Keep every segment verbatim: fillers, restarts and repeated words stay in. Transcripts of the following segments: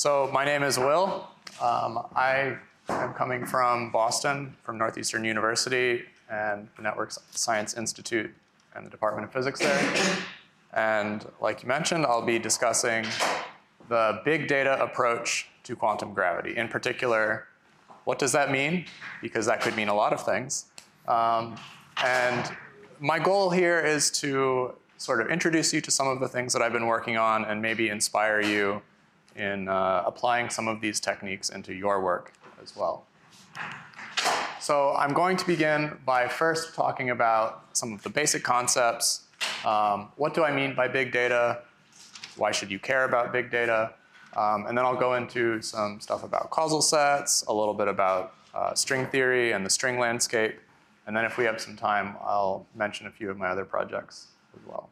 So my name is Will. Um, I am coming from Boston, from Northeastern University and the Network Science Institute and the Department of Physics there. And like you mentioned, I'll be discussing the big data approach to quantum gravity. In particular, what does that mean? Because that could mean a lot of things. Um, and my goal here is to sort of introduce you to some of the things that I've been working on and maybe inspire you in uh, applying some of these techniques into your work as well. So I'm going to begin by first talking about some of the basic concepts. Um, what do I mean by big data? Why should you care about big data? Um, and then I'll go into some stuff about causal sets, a little bit about uh, string theory and the string landscape. And then if we have some time, I'll mention a few of my other projects as well.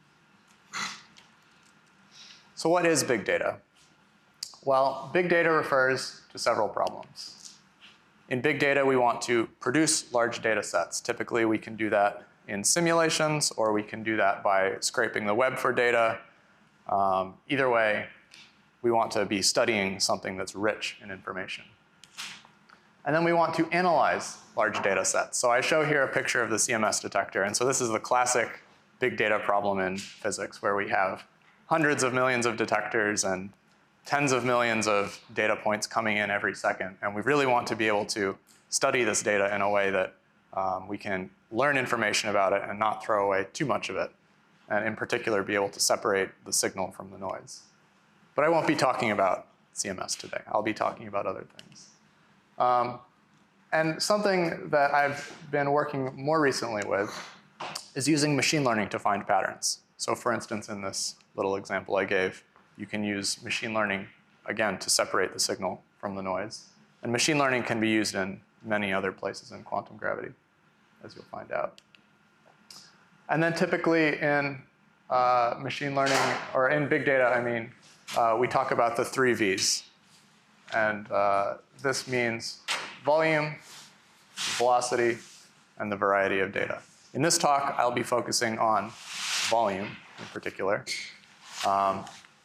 So what is big data? Well, big data refers to several problems. In big data, we want to produce large data sets. Typically, we can do that in simulations, or we can do that by scraping the web for data. Um, either way, we want to be studying something that's rich in information. And then we want to analyze large data sets. So I show here a picture of the C M S detector. And so this is the classic big data problem in physics, where we have hundreds of millions of detectors and tens of millions of data points coming in every second. And we really want to be able to study this data in a way that um, we can learn information about it and not throw away too much of it. And in particular, be able to separate the signal from the noise. But I won't be talking about C M S today. I'll be talking about other things. Um, and something that I've been working more recently with is using machine learning to find patterns. So for instance, in this little example I gave, you can use machine learning, again, to separate the signal from the noise. And machine learning can be used in many other places in quantum gravity, as you'll find out. And then typically in uh, machine learning, or in big data, I mean, uh, we talk about the three V's. And uh, this means volume, velocity, and the variety of data. In this talk, I'll be focusing on volume in particular. Um,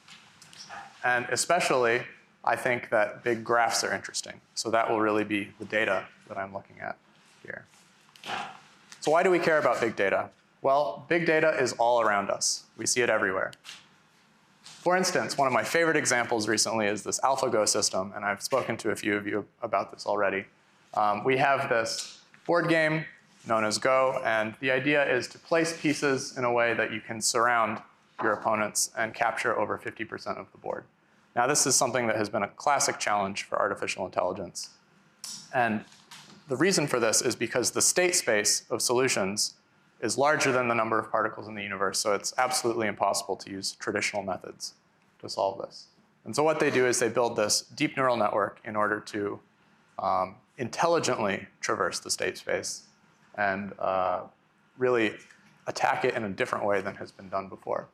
and especially, I think that big graphs are interesting. So that will really be the data that I'm looking at here. So why do we care about big data? Well, big data is all around us. We see it everywhere. For instance, one of my favorite examples recently is this AlphaGo system, and I've spoken to a few of you about this already. Um, we have this board game known as Go, and the idea is to place pieces in a way that you can surround your opponents and capture over fifty percent of the board. Now, this is something that has been a classic challenge for artificial intelligence. And the reason for this is because the state space of solutions is larger than the number of particles in the universe, so it's absolutely impossible to use traditional methods to solve this. And so what they do is they build this deep neural network in order to um, intelligently traverse the state space and uh, really attack it in a different way than has been done before.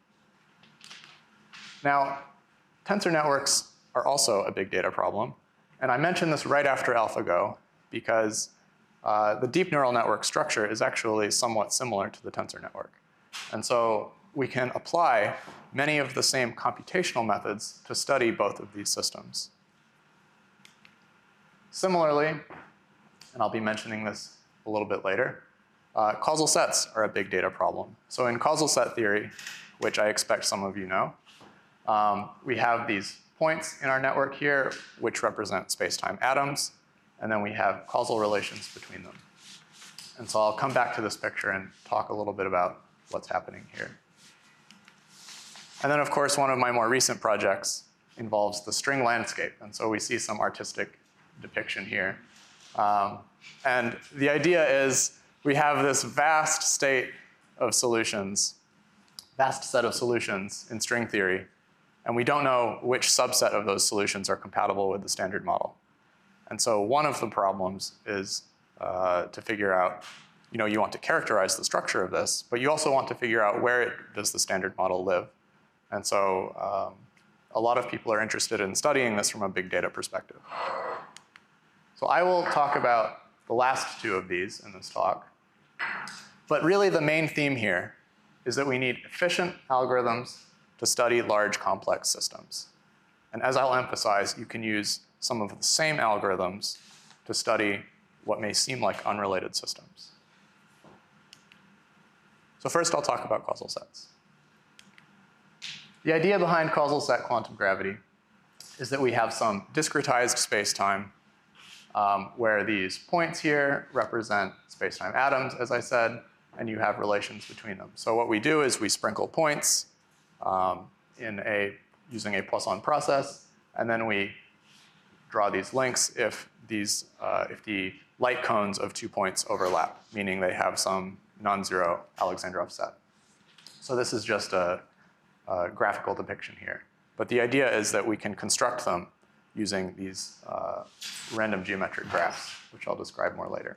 Now, tensor networks are also a big data problem. And I mentioned this right after AlphaGo because uh, the deep neural network structure is actually somewhat similar to the tensor network. And so we can apply many of the same computational methods to study both of these systems. Similarly, and I'll be mentioning this a little bit later, uh, causal sets are a big data problem. So in causal set theory, which I expect some of you know, um, we have these points in our network here, which represent space-time atoms, and then we have causal relations between them. And so I'll come back to this picture and talk a little bit about what's happening here. And then, of course, one of my more recent projects involves the string landscape. And so we see some artistic depiction here. Um, and the idea is we have this vast state of solutions, vast set of solutions in string theory, and we don't know which subset of those solutions are compatible with the standard model. And so one of the problems is uh, to figure out, you know, you want to characterize the structure of this, but you also want to figure out where it, does the standard model live. And so um, a lot of people are interested in studying this from a big data perspective. So I will talk about the last two of these in this talk. But really the main theme here is that we need efficient algorithms to study large complex systems. And as I'll emphasize, you can use some of the same algorithms to study what may seem like unrelated systems. So first I'll talk about causal sets. The idea behind causal set quantum gravity is that we have some discretized space-time um, where these points here represent space-time atoms, as I said, and you have relations between them. So what we do is we sprinkle points um, in a, using a Poisson process, and then we draw these links if, these, uh, if the light cones of two points overlap, meaning they have some non-zero Alexandrov set. So this is just a, a graphical depiction here. But the idea is that we can construct them using these uh, random geometric graphs, which I'll describe more later.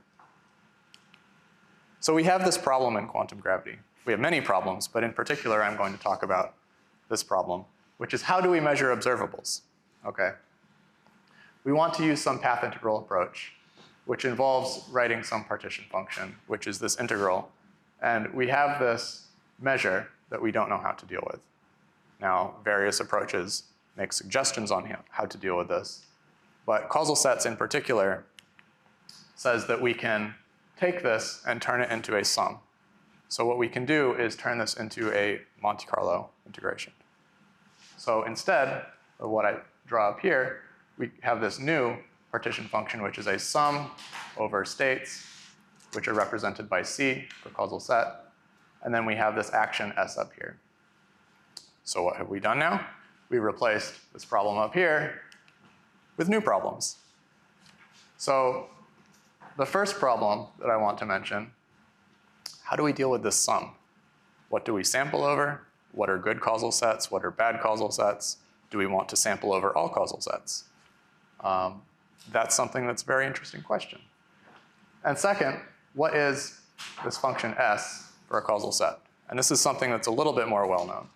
So we have this problem in quantum gravity. We have many problems, but in particular, I'm going to talk about this problem, which is how do we measure observables? Okay. We want to use some path integral approach, which involves writing some partition function, which is this integral. And we have this measure that we don't know how to deal with. Now, various approaches make suggestions on how to deal with this, but causal sets in particular says that we can take this and turn it into a sum. So what we can do is turn this into a Monte Carlo integration. So instead of what I draw up here, we have this new partition function, which is a sum over states, which are represented by C for causal set. And then we have this action S up here. So what have we done now? We replaced this problem up here with new problems. So the first problem that I want to mention, how do we deal with this sum? What do we sample over? What are good causal sets? What are bad causal sets? Do we want to sample over all causal sets? Um, that's something that's a very interesting question. And second, what is this function S for a causal set? And this is something that's a little bit more well known.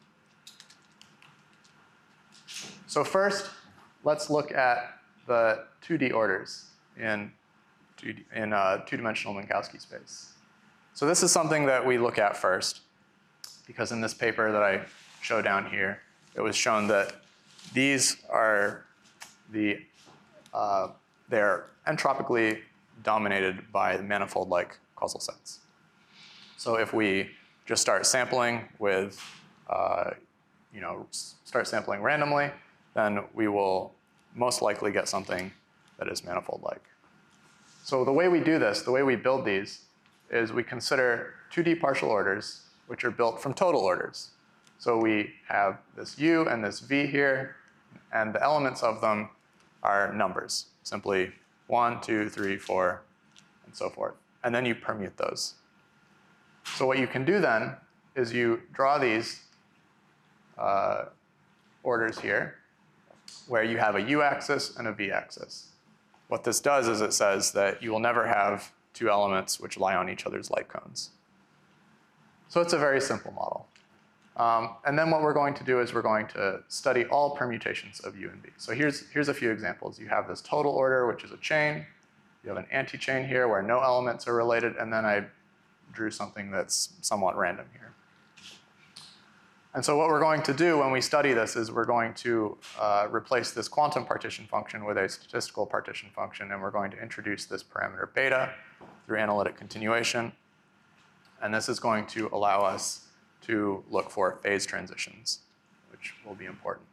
So first, let's look at the two D orders in, two D, in uh, two-dimensional Minkowski space. So this is something that we look at first, because in this paper that I show down here, it was shown that these are the, uh, they're entropically dominated by manifold-like causal sets. So if we just start sampling with, uh, you know, start sampling randomly, then we will most likely get something that is manifold-like. So the way we do this, the way we build these, is we consider two D partial orders, which are built from total orders. So we have this U and this V here, and the elements of them are numbers, simply one, two, three, four, and so forth. And then you permute those. So what you can do then is you draw these uh, orders here, where you have a U-axis and a V-axis. What this does is it says that you will never have two elements which lie on each other's light cones. So it's a very simple model. Um, and then what we're going to do is we're going to study all permutations of U and V. So here's, here's a few examples. You have this total order, which is a chain. You have an anti-chain here where no elements are related, and then I drew something that's somewhat random here. And so what we're going to do when we study this is we're going to uh, replace this quantum partition function with a statistical partition function, and we're going to introduce this parameter beta through analytic continuation. And this is going to allow us to look for phase transitions, which will be important.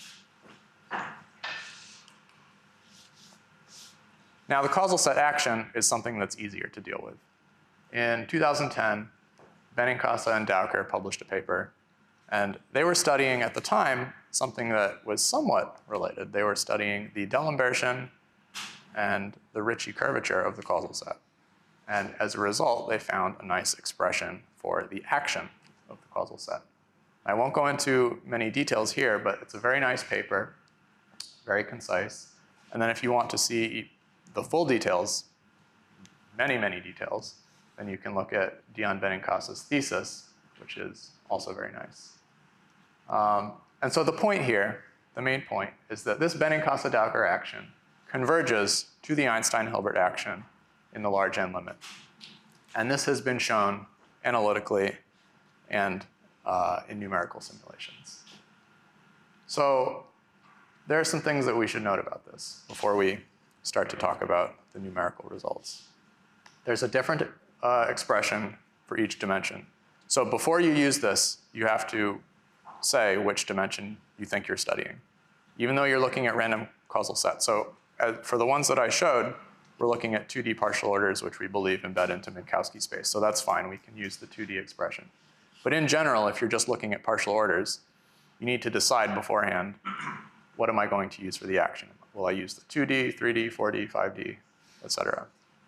Now, the causal set action is something that's easier to deal with. In two thousand ten, Benincasa and Dowker published a paper, and they were studying at the time something that was somewhat related. They were studying the D'Alembert and the Ricci curvature of the causal set. And as a result, they found a nice expression for the action of the causal set. I won't go into many details here, but it's a very nice paper, very concise. And then if you want to see the full details, many, many details, then you can look at Dion Benincasa's thesis, which is also very nice. Um, and so the point here, the main point, is that this Benincasa-Dowker action converges to the Einstein-Hilbert action in the large N limit. And this has been shown analytically and uh, in numerical simulations. So there are some things that we should note about this before we start to talk about the numerical results. There's a different uh, expression for each dimension. So before you use this, you have to say which dimension you think you're studying, even though you're looking at random causal sets. So as, for the ones that I showed, we're looking at two D partial orders, which we believe embed into Minkowski space. So that's fine. We can use the two D expression. But in general, if you're just looking at partial orders, you need to decide beforehand, what am I going to use for the action? Will I use the two D, three D, four D, five D, et cetera?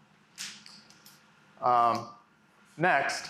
Um, next,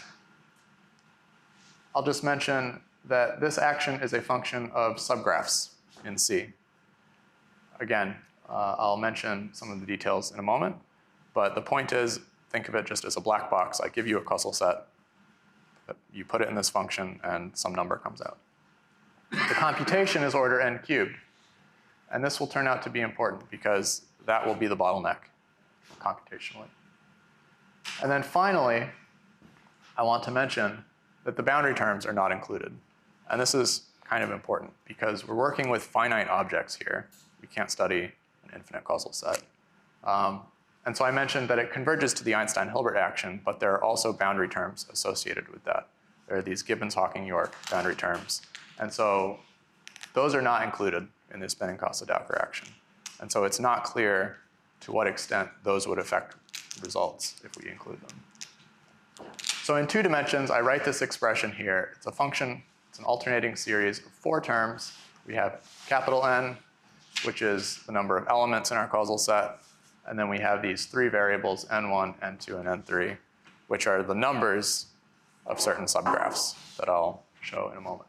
I'll just mention that this action is a function of subgraphs in C. Again, uh, I'll mention some of the details in a moment, but the point is, think of it just as a black box. I give you a causal set, you put it in this function, and some number comes out. The computation is order n cubed, and this will turn out to be important because that will be the bottleneck computationally. And then finally, I want to mention that the boundary terms are not included. And this is kind of important because we're working with finite objects here. We can't study an infinite causal set. Um, and so I mentioned that it converges to the Einstein-Hilbert action, but there are also boundary terms associated with that. There are these Gibbons-Hawking-York boundary terms. And so those are not included in this Bennigsen-Dowker action. And so it's not clear to what extent those would affect results if we include them. So in two dimensions, I write this expression here. It's a function, it's an alternating series of four terms. We have capital N, which is the number of elements in our causal set. And then we have these three variables, n one, n two, and n three, which are the numbers of certain subgraphs that I'll show in a moment.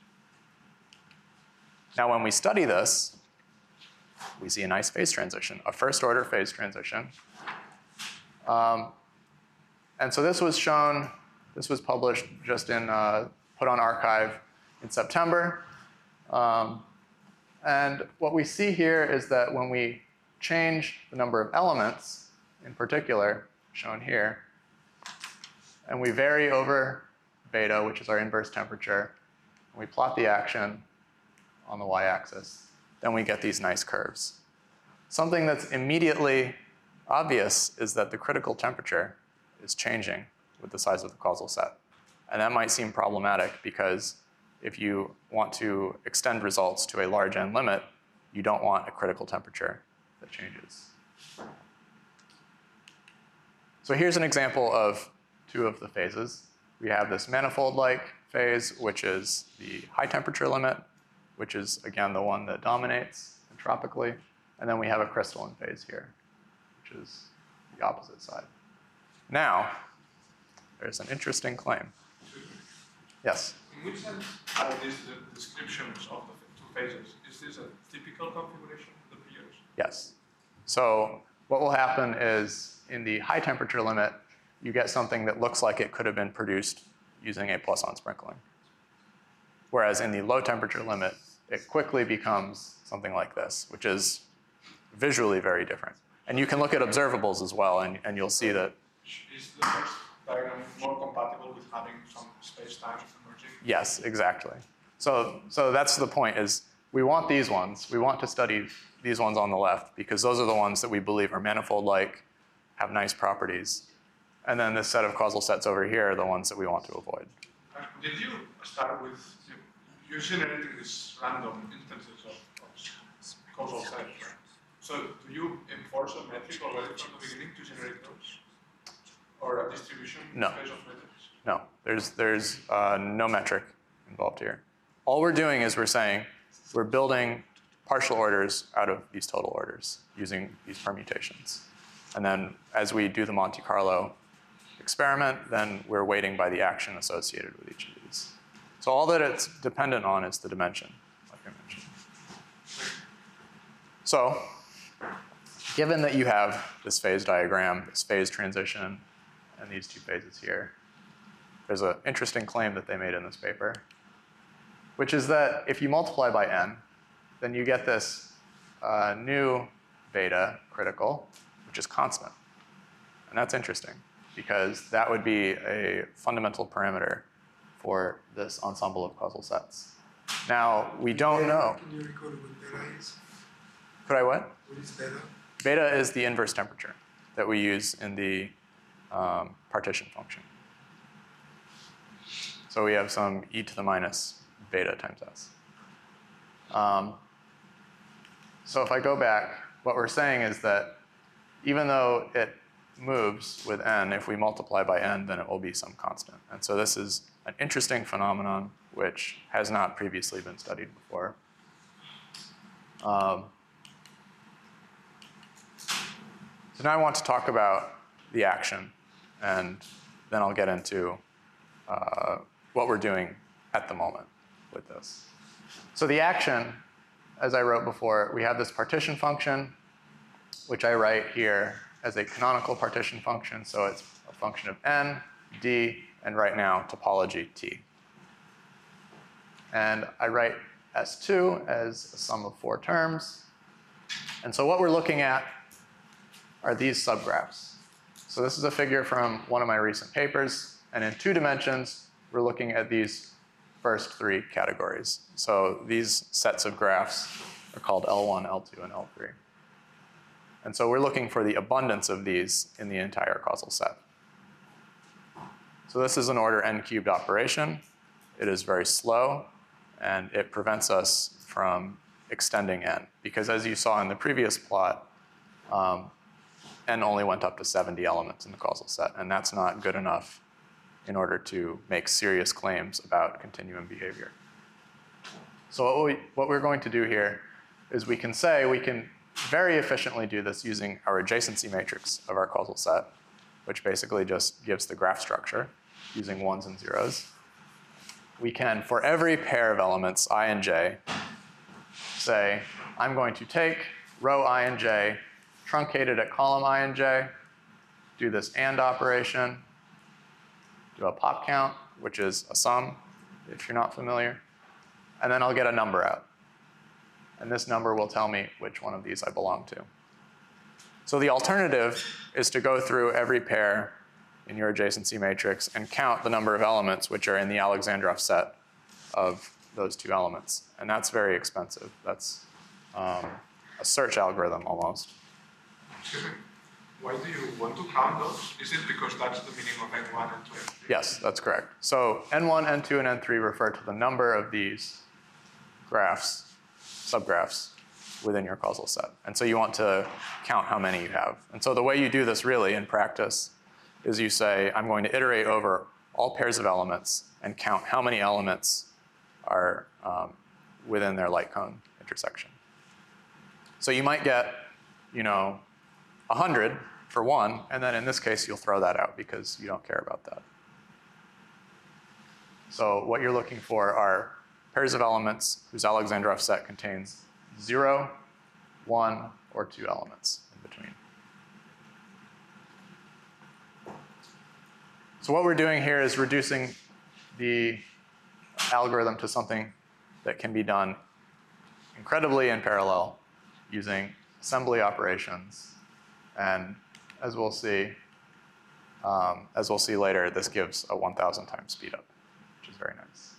Now, when we study this, we see a nice phase transition, a first order phase transition. Um, and so this was shown, this was published just in, uh, put on arXiv in September. Um, and what we see here is that when we change the number of elements, in particular, shown here, and we vary over beta, which is our inverse temperature, and we plot the action on the y-axis, then we get these nice curves. Something that's immediately obvious is that the critical temperature is changing with the size of the causal set. And that might seem problematic because if you want to extend results to a large n limit, you don't want a critical temperature that changes. So here's an example of two of the phases. We have this manifold-like phase, which is the high temperature limit, which is, again, the one that dominates entropically. And then we have a crystalline phase here, which is the opposite side. Now, there's an interesting claim. Yes? In which sense are these the descriptions of the two phases? Is this a typical configuration of the peers? Yes. So what will happen is in the high temperature limit, you get something that looks like it could have been produced using a Poisson sprinkling. Whereas in the low temperature limit, it quickly becomes something like this, which is visually very different. And you can look at observables as well, and, and you'll see that. Is the first diagram more compatible with having some space-time emerging? Yes, exactly. So, so that's the point, is we want these ones. We want to study these ones on the left, because those are the ones that we believe are manifold-like, have nice properties. And then this set of causal sets over here are the ones that we want to avoid. Uh, did you start with, you're generating these random instances of, of causal sets, right? So do you enforce a metric already from the beginning to generate those? Or a distribution No. space of metrics? No, there's, there's uh, no metric involved here. All we're doing is we're saying we're building partial orders out of these total orders using these permutations. And then as we do the Monte Carlo experiment, then we're weighting by the action associated with each of these. So all that it's dependent on is the dimension, like I mentioned. So given that you have this phase diagram, this phase transition, and these two phases here, there's an interesting claim that they made in this paper, which is that if you multiply by n, then you get this uh, new beta critical, which is constant. And that's interesting, because that would be a fundamental parameter for this ensemble of causal sets. Now, we don't know. Can you record what beta is? Could I what? What is beta? Beta is the inverse temperature that we use in the um, partition function. So we have some e to the minus beta times s. Um, so if I go back, what we're saying is that even though it moves with n, if we multiply by n, then it will be some constant. And so this is an interesting phenomenon which has not previously been studied before. Um, so now I want to talk about the action, and then I'll get into uh, what we're doing at the moment with this. So the action, as I wrote before, we have this partition function, which I write here as a canonical partition function. So it's a function of n, d, and right now topology t. And I write S two as a sum of four terms. And so what we're looking at are these subgraphs. So this is a figure from one of my recent papers. And in two dimensions, we're looking at these first three categories. So these sets of graphs are called L one, L two, and L three. And so we're looking for the abundance of these in the entire causal set. So this is an order n cubed operation. It is very slow, and it prevents us from extending n. Because as you saw in the previous plot, um, n only went up to seventy elements in the causal set, and that's not good enough in order to make serious claims about continuum behavior. So what, we, what we're going to do here is we can say we can very efficiently do this using our adjacency matrix of our causal set, which basically just gives the graph structure using ones and zeros. We can, for every pair of elements, I and j, say, I'm going to take row I and j, truncated at column I and j, do this AND operation, do a pop count, which is a sum, if you're not familiar, and then I'll get a number out. And this number will tell me which one of these I belong to. So the alternative is to go through every pair in your adjacency matrix and count the number of elements which are in the Alexandrov set of those two elements. And that's very expensive. That's um, a search algorithm almost. Excuse me. Why do you want to count those? Is it because that's the meaning of n one, n two, n three? Yes, that's correct. So n one, n two, and n three refer to the number of these graphs, subgraphs, within your causal set. And so you want to count how many you have. And so the way you do this really in practice is you say, I'm going to iterate over all pairs of elements and count how many elements are um, within their light cone intersection. So you might get, you know, one hundred for one, and then in this case, you'll throw that out because you don't care about that. So what you're looking for are pairs of elements whose Alexandrov set contains zero, one, or two elements in between. So what we're doing here is reducing the algorithm to something that can be done incredibly in parallel using assembly operations. And as we'll see, um, as we'll see later, this gives a one thousand times speed up, which is very nice.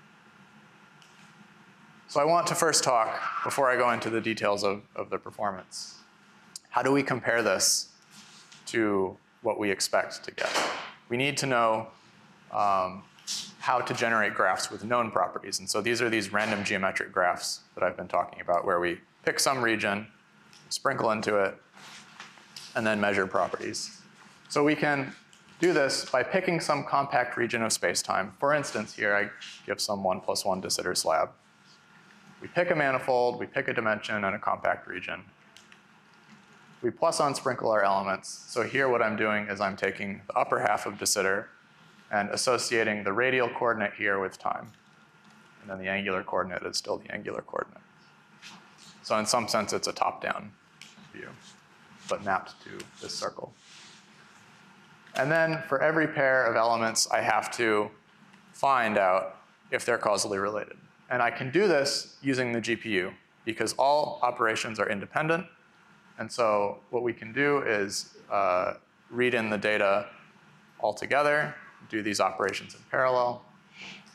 So I want to first talk, before I go into the details of, of the performance, how do we compare this to what we expect to get? We need to know um, how to generate graphs with known properties. And so these are these random geometric graphs that I've been talking about, where we pick some region, sprinkle into it, and then measure properties. So we can do this by picking some compact region of space-time. For instance, here I give some one plus one de Sitter slab. We pick a manifold, we pick a dimension and a compact region. We Poisson sprinkle our elements. So here what I'm doing is I'm taking the upper half of de Sitter and associating the radial coordinate here with time. And then the angular coordinate is still the angular coordinate. So in some sense, it's a top-down view, but mapped to this circle. And then for every pair of elements, I have to find out if they're causally related. And I can do this using the G P U because all operations are independent. And so what we can do is uh, read in the data all together, do these operations in parallel,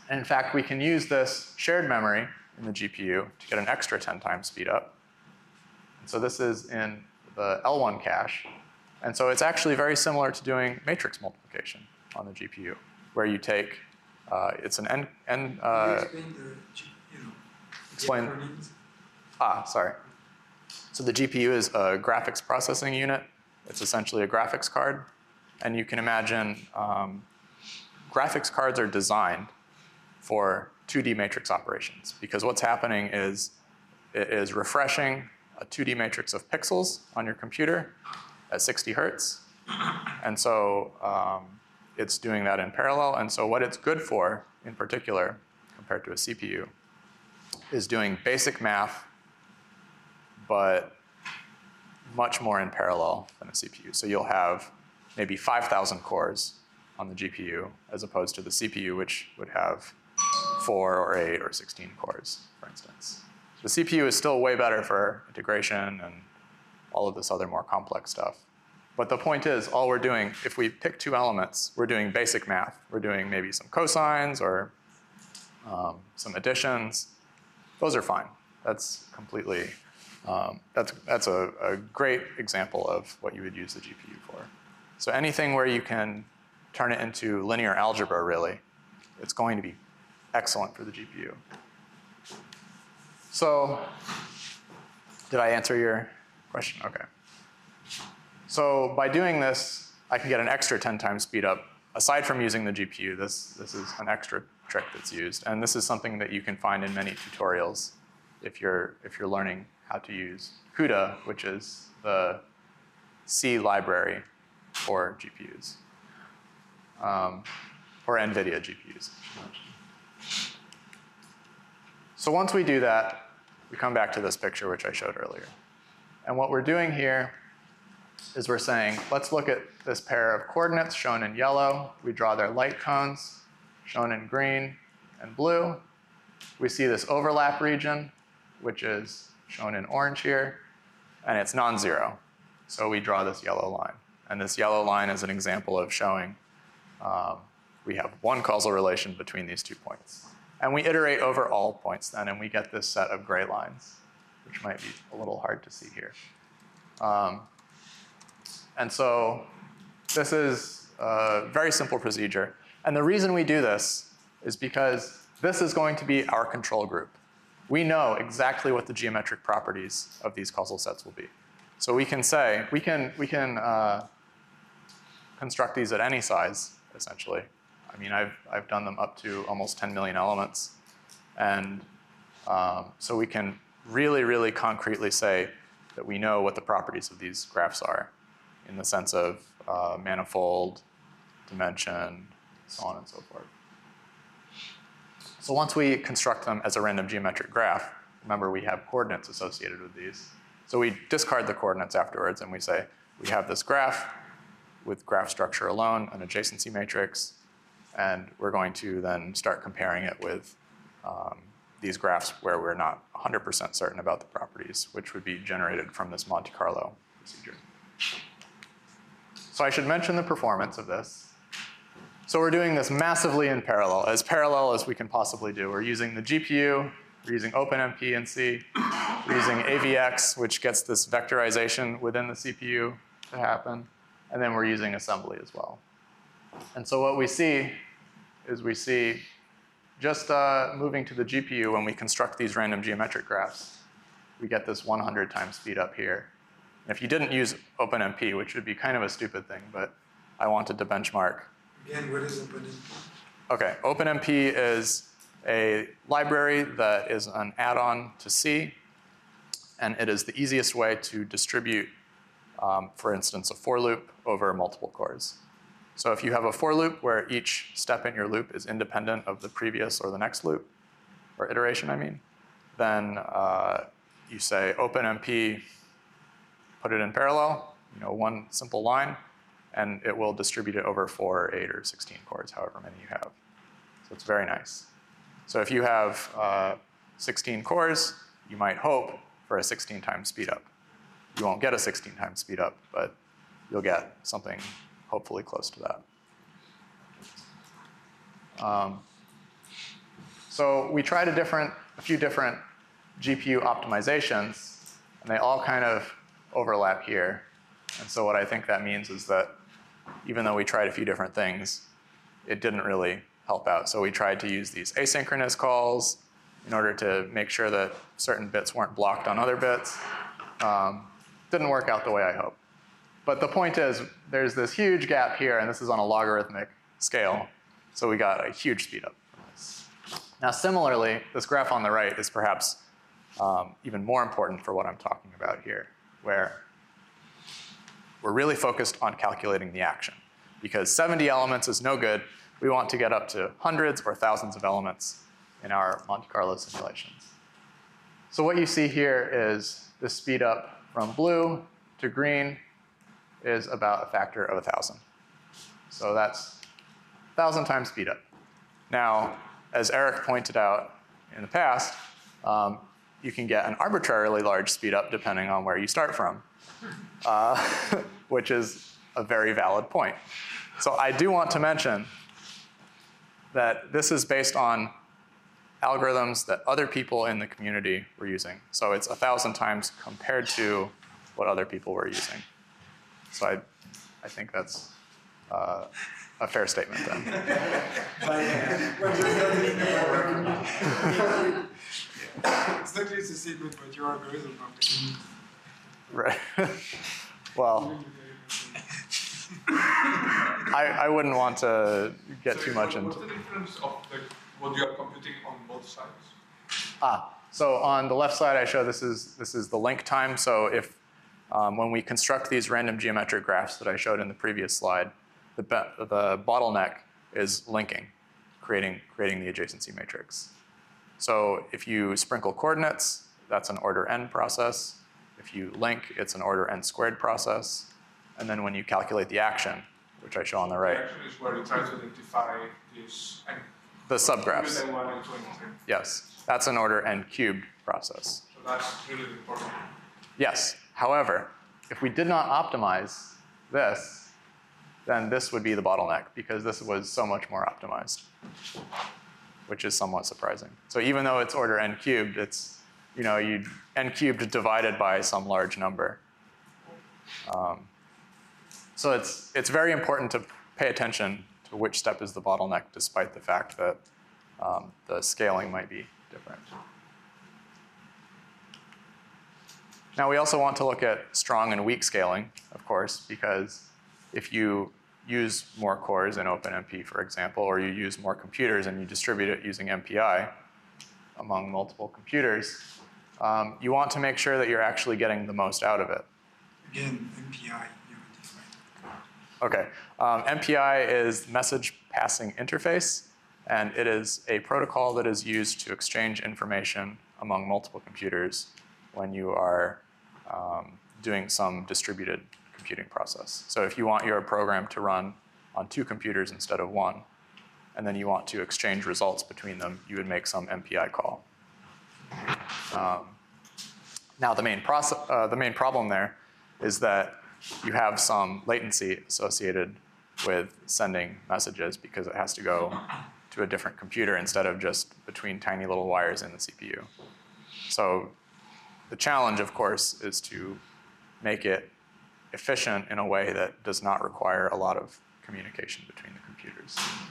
And in fact, we can use this shared memory in the G P U to get an extra ten times speed up. And so this is in the L one cache. And so it's actually very similar to doing matrix multiplication on the G P U, where you take, uh, it's an n, n uh, Can you explain the, G- you know, the explain. acronyms? Ah, sorry. So the G P U is a graphics processing unit. It's essentially a graphics card. And you can imagine um, graphics cards are designed for two D matrix operations, because what's happening is it is refreshing a two D matrix of pixels on your computer at sixty hertz. And so um, it's doing that in parallel. And so what it's good for, in particular, compared to a C P U, is doing basic math, but much more in parallel than a C P U. So you'll have maybe five thousand cores on the G P U, as opposed to the C P U, which would have four or eight or sixteen cores, for instance. The C P U is still way better for integration and all of this other more complex stuff. But the point is, all we're doing, if we pick two elements, we're doing basic math. We're doing maybe some cosines or um, some additions. Those are fine. That's completely, um, that's, that's a, a great example of what you would use the G P U for. So anything where you can turn it into linear algebra, really, it's going to be excellent for the G P U. So did I answer your question? Okay. So by doing this, I can get an extra ten times speed up. Aside from using the G P U, this, this is an extra trick that's used. And this is something that you can find in many tutorials if you're, if you're learning how to use CUDA, which is the C library for G P Us, um, or NVIDIA G P Us. So once we do that, we come back to this picture which I showed earlier. And what we're doing here is we're saying, let's look at this pair of coordinates shown in yellow. We draw their light cones shown in green and blue. We see this overlap region, which is shown in orange here, and it's non-zero. So we draw this yellow line. And this yellow line is an example of showing um, we have one causal relation between these two points. And we iterate over all points then, and we get this set of gray lines, which might be a little hard to see here. Um, and so this is a very simple procedure. And the reason we do this is because this is going to be our control group. We know exactly what the geometric properties of these causal sets will be. So we can say, we can, we can uh, construct these at any size, essentially. I mean, I've, I've done them up to almost ten million elements. And um, so we can really, really concretely say that we know what the properties of these graphs are in the sense of uh, manifold, dimension, so on and so forth. So once we construct them as a random geometric graph, remember we have coordinates associated with these. So we discard the coordinates afterwards and we say, we have this graph with graph structure alone, an adjacency matrix, and we're going to then start comparing it with um, these graphs where we're not one hundred percent certain about the properties, which would be generated from this Monte Carlo procedure. So I should mention the performance of this. So we're doing this massively in parallel, as parallel as we can possibly do. We're using the G P U, we're using OpenMP in C, we're using A V X, which gets this vectorization within the C P U to happen, and then we're using assembly as well. And so what we see is we see just uh, moving to the G P U when we construct these random geometric graphs, we get this one hundred times speed up here. And if you didn't use OpenMP, which would be kind of a stupid thing, but I wanted to benchmark. Again, what is OpenMP? Okay, OpenMP is a library that is an add-on to C, and it is the easiest way to distribute, um, for instance, a for loop over multiple cores. So if you have a for loop where each step in your loop is independent of the previous or the next loop, or iteration, I mean, then uh, you say OpenMP, put it in parallel, you know, one simple line, and it will distribute it over four, eight, or sixteen cores, however many you have. So it's very nice. So if you have uh, sixteen cores, you might hope for a sixteen times speed up. You won't get a sixteen times speed up, but you'll get something hopefully close to that. Um, So we tried a different, a few different G P U optimizations, and they all kind of overlap here. And so what I think that means is that even though we tried a few different things, it didn't really help out. So we tried to use these asynchronous calls in order to make sure that certain bits weren't blocked on other bits. Um, didn't work out the way I hoped. But the point is, there's this huge gap here, and this is on a logarithmic scale. So we got a huge speed up from this. Now similarly, this graph on the right is perhaps um, even more important for what I'm talking about here, where we're really focused on calculating the action. Because seventy elements is no good. We want to get up to hundreds or thousands of elements in our Monte Carlo simulations. So what you see here is the speed up from blue to green is about a factor of a thousand. So that's a thousand times speed up. Now, as Eric pointed out in the past, um, you can get an arbitrarily large speed up depending on where you start from, uh, which is a very valid point. So I do want to mention that this is based on algorithms that other people in the community were using. So it's a thousand times compared to what other people were using. So I, I think that's uh, a fair statement then. It's not just a statement, but your algorithm of the community. Right. Well, I, I wouldn't want to get So too much what- into. What's the difference of the, what you are computing on both sides? Ah, so on the left side, I show this is this is the link time. So if um, when we construct these random geometric graphs that I showed in the previous slide, the the bottleneck is linking, creating creating the adjacency matrix. So if you sprinkle coordinates, that's an order n process. If you link, it's an order n squared process. And then when you calculate the action, which I show on the The right, action is where you try to identify this and the subgraphs. compute one and two and three. Yes, that's an order n cubed process. So that's really important. Yes. However, if we did not optimize this, then this would be the bottleneck because this was so much more optimized, which is somewhat surprising. So even though it's order n cubed, it's, you know, you n cubed divided by some large number. Um, so it's, it's very important to pay attention to which step is the bottleneck, despite the fact that um, the scaling might be different. Now we also want to look at strong and weak scaling, of course, because if you use more cores in OpenMP, for example, or you use more computers and you distribute it using M P I among multiple computers, um, you want to make sure that you're actually getting the most out of it. Again, M P I, you haven't defined. Okay, um, M P I is Message Passing Interface, and it is a protocol that is used to exchange information among multiple computers when you are um, doing some distributed computing process. So if you want your program to run on two computers instead of one, and then you want to exchange results between them, you would make some M P I call. Um, now the main, process, uh, the main problem there is that you have some latency associated with sending messages because it has to go to a different computer instead of just between tiny little wires in the C P U. So the challenge, of course, is to make it efficient in a way that does not require a lot of communication between the computers.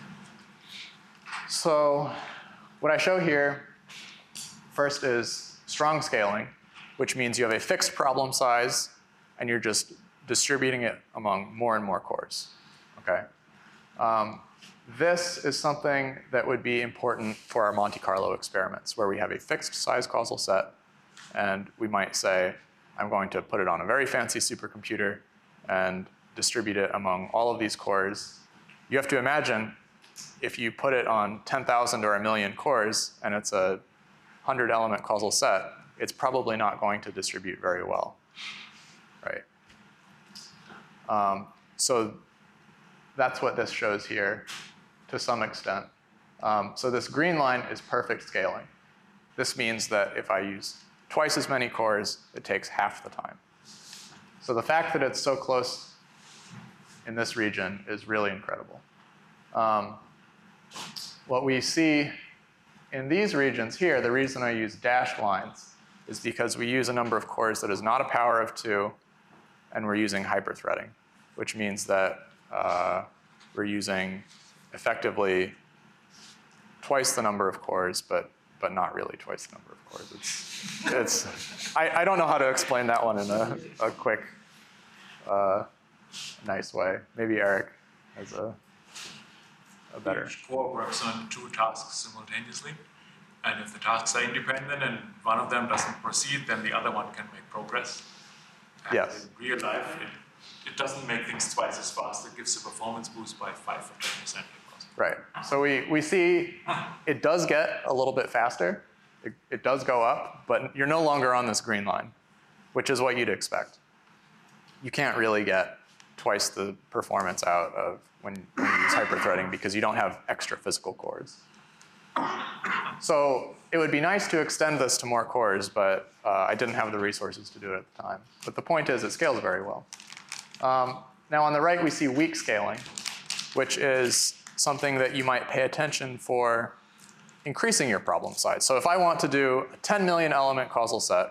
So what I show here first is strong scaling, which means you have a fixed problem size and you're just distributing it among more and more cores, okay? Um, this is something that would be important for our Monte Carlo experiments, where we have a fixed size causal set, and we might say, I'm going to put it on a very fancy supercomputer and distribute it among all of these cores. You have to imagine if you put it on ten thousand or a million cores and it's a one hundred element causal set, it's probably not going to distribute very well, right? Um, so that's what this shows here to some extent. Um, so this green line is perfect scaling. This means that if I use twice as many cores, it takes half the time. So the fact that it's so close in this region is really incredible. Um, what we see in these regions here, the reason I use dashed lines is because we use a number of cores that is not a power of two, and we're using hyperthreading, which means that uh, we're using effectively twice the number of cores, but but not really twice the number of cores. It's, it's I, I don't know how to explain that one in a, a quick, uh, nice way. Maybe Eric has a, a better. Each core works on two tasks simultaneously. And if the tasks are independent and one of them doesn't proceed, then the other one can make progress. And Yes. in real life, it, it doesn't make things twice as fast. It gives a performance boost by five or ten percent. Right. So we, we see it does get a little bit faster. It, it does go up, but you're no longer on this green line, which is what you'd expect. You can't really get twice the performance out of when, when you use hyperthreading because you don't have extra physical cores. So it would be nice to extend this to more cores, but uh, I didn't have the resources to do it at the time. But the point is it scales very well. Um, now on the right we see weak scaling, which is something that you might pay attention for increasing your problem size. So if I want to do a ten million element causal set,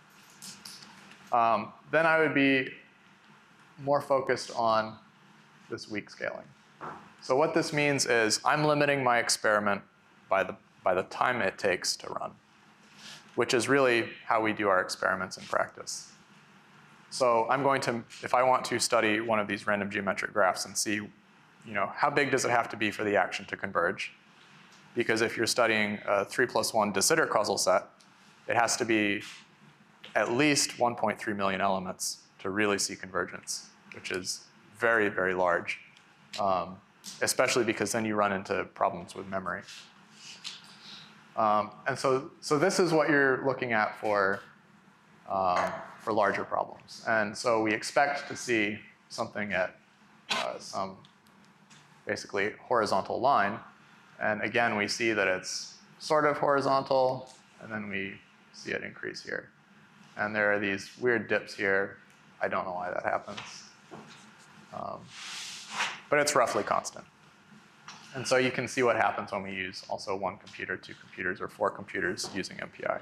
um, then I would be more focused on this weak scaling. So what this means is I'm limiting my experiment by the, by the time it takes to run, which is really how we do our experiments in practice. So I'm going to, if I want to study one of these random geometric graphs and see, you know, how big does it have to be for the action to converge? Because if you're studying a three plus one de Sitter causal set, it has to be at least one point three million elements to really see convergence, which is very, very large, um, especially because then you run into problems with memory. Um, and so, so this is what you're looking at for, um, for larger problems. And so we expect to see something at uh, some basically horizontal line. And again, we see that it's sort of horizontal, and then we see it increase here. And there are these weird dips here. I don't know why that happens. Um, but it's roughly constant. And so you can see what happens when we use also one computer, two computers, or four computers using M P I.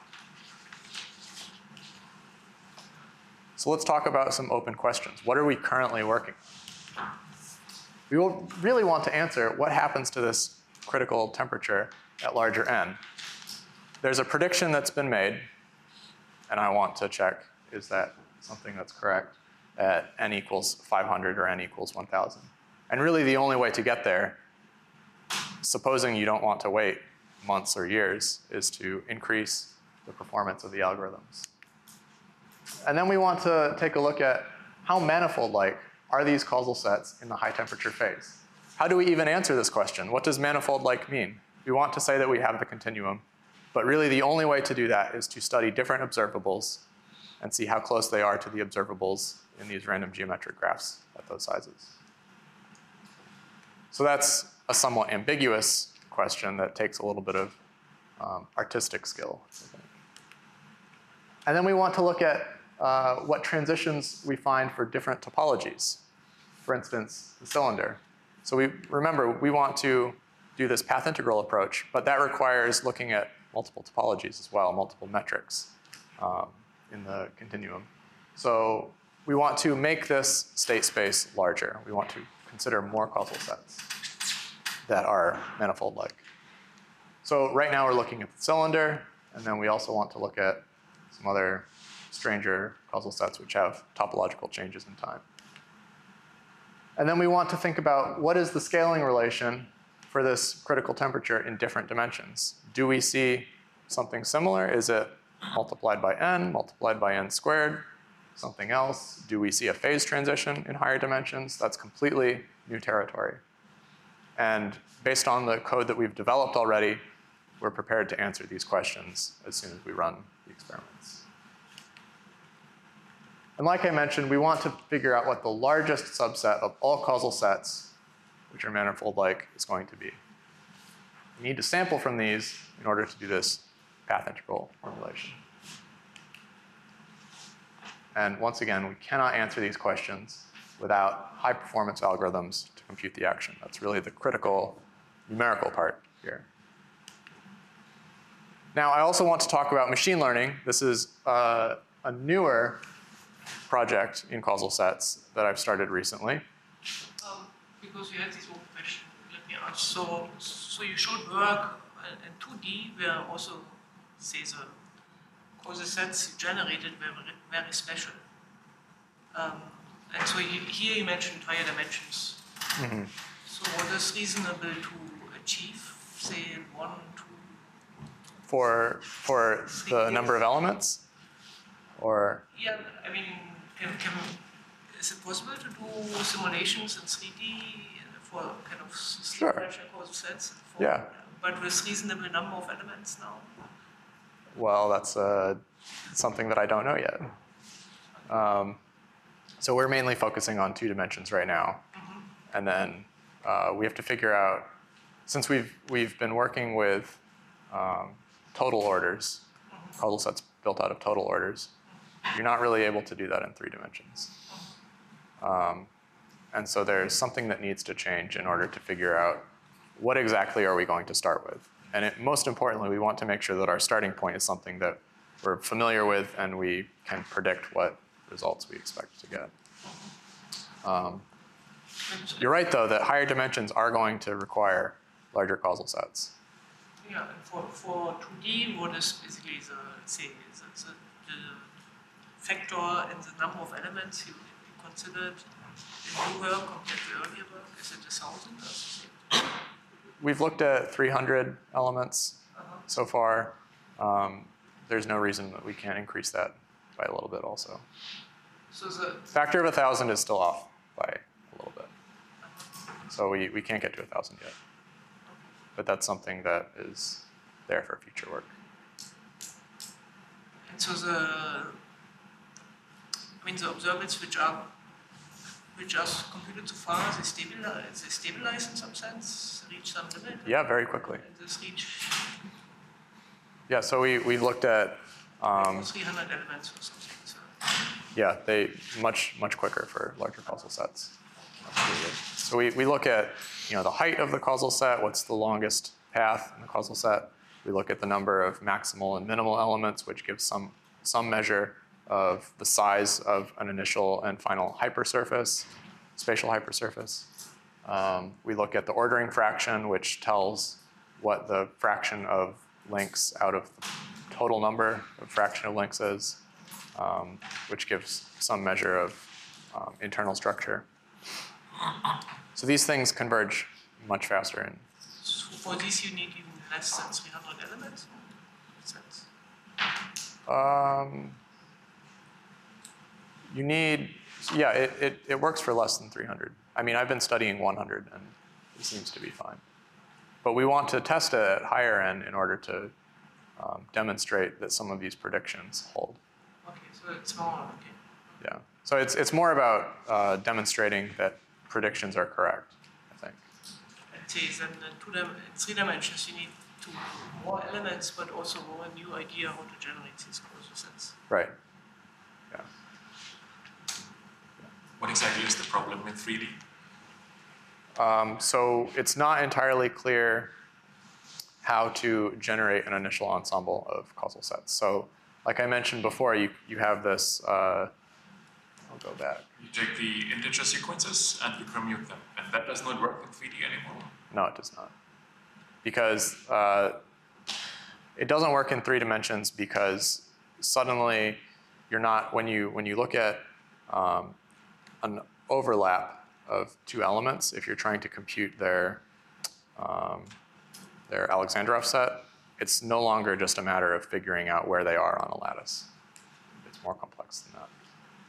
So let's talk about some open questions. What are we currently working on? We will really want to answer what happens to this critical temperature at larger n. There's a prediction that's been made, and I want to check, is that something that's correct, at n equals five hundred or n equals one thousand. And really the only way to get there, supposing you don't want to wait months or years, is to increase the performance of the algorithms. And then we want to take a look at how manifold-like are these causal sets in the high temperature phase. How do we even answer this question? What does manifold-like mean? We want to say that we have the continuum, but really the only way to do that is to study different observables and see how close they are to the observables in these random geometric graphs at those sizes. So that's a somewhat ambiguous question that takes a little bit of um, artistic skill, I think. And then we want to look at uh, what transitions we find for different topologies. For instance, the cylinder. So we remember, we want to do this path integral approach, but that requires looking at multiple topologies as well, multiple metrics um, in the continuum. So we want to make this state space larger. We want to consider more causal sets that are manifold-like. So right now we're looking at the cylinder, and then we also want to look at some other stranger causal sets which have topological changes in time. And then we want to think about what is the scaling relation for this critical temperature in different dimensions. Do we see something similar? Is it multiplied by n, multiplied by n squared, something else? Do we see a phase transition in higher dimensions? That's completely new territory. And based on the code that we've developed already, we're prepared to answer these questions as soon as we run the experiments. And like I mentioned, we want to figure out what the largest subset of all causal sets, which are manifold-like, is going to be. We need to sample from these in order to do this path integral formulation. And once again, we cannot answer these questions without high-performance algorithms to compute the action. That's really the critical numerical part here. Now, I also want to talk about machine learning. This is uh, a newer project in causal sets that I've started recently. Um, because you had this one question, let me ask. So, so you showed work in two D where also, say, the causal sets you generated were very, very special. Um, and so you, here you mentioned higher dimensions. Mm-hmm. So what is reasonable to achieve, say, in one, two? For, for the number of elements? Or? Yeah, I mean, can, can, is it possible to do simulations in three D for kind of Sure. differential causal sets? For, Yeah. But with reasonable number of elements now? Well, that's uh, something that I don't know yet. Um, so we're mainly focusing on two dimensions right now. Mm-hmm. And then uh, we have to figure out, since we've, we've been working with um, total orders, mm-hmm. causal sets built out of total orders, you're not really able to do that in three dimensions. Um, and so there's something that needs to change in order to figure out what exactly are we going to start with. And it, most importantly, we want to make sure that our starting point is something that we're familiar with and we can predict what results we expect to get. Um, you're right, though, that higher dimensions are going to require larger causal sets. Yeah, and for, for two D, what is basically the, say, the, the, the factor in the number of elements you, you considered in new work compared to earlier work? Is it a thousand or something? We've looked at three hundred elements Uh-huh. so far. Um, there's no reason that we can't increase that by a little bit also. So the Factor of one thousand is still off by a little bit. So we, we can't get to one thousand yet. But that's something that is there for future work. And so the, I mean, the observables which are which are computed so far, they stabilize, they stabilize in some sense, reach some limit. Yeah, very quickly. And this reach Yeah, so we, we looked at, um, three hundred elements or something. So. yeah, they much, much quicker for larger causal sets. Absolutely. So we, we look at, you know, the height of the causal set, what's the longest path in the causal set. We look at the number of maximal and minimal elements, which gives some, some measure of the size of an initial and final hypersurface, spatial hypersurface. Um, we look at the ordering fraction, which tells what the fraction of links out of the total number of fraction of links is, um, which gives some measure of um, internal structure. So these things converge much faster. In So for this, you need even less than three hundred elements? Sense. Um, you need, yeah, it, it, it works for less than three hundred. I mean, I've been studying one hundred, and it seems to be fine. But we want to test it at higher end in order to um, demonstrate that some of these predictions hold. Okay, so it's smaller, okay. Yeah. So it's, it's more about uh, demonstrating that predictions are correct, I think. And say then in, two dim in three dimensions, you need two more elements, but also more a new idea how to generate these causal sets. Right. Yeah. What exactly is the problem in three D? Um, so it's not entirely clear how to generate an initial ensemble of causal sets. So like I mentioned before, you, you have this, uh, I'll go back. You take the integer sequences and you commute them, and that does not work in three D anymore. No, it does not. Because uh, it doesn't work in three dimensions because suddenly you're not, when you, when you look at um, an overlap of two elements, if you're trying to compute their, um, their Alexandrov set, it's no longer just a matter of figuring out where they are on a lattice. It's more complex than that.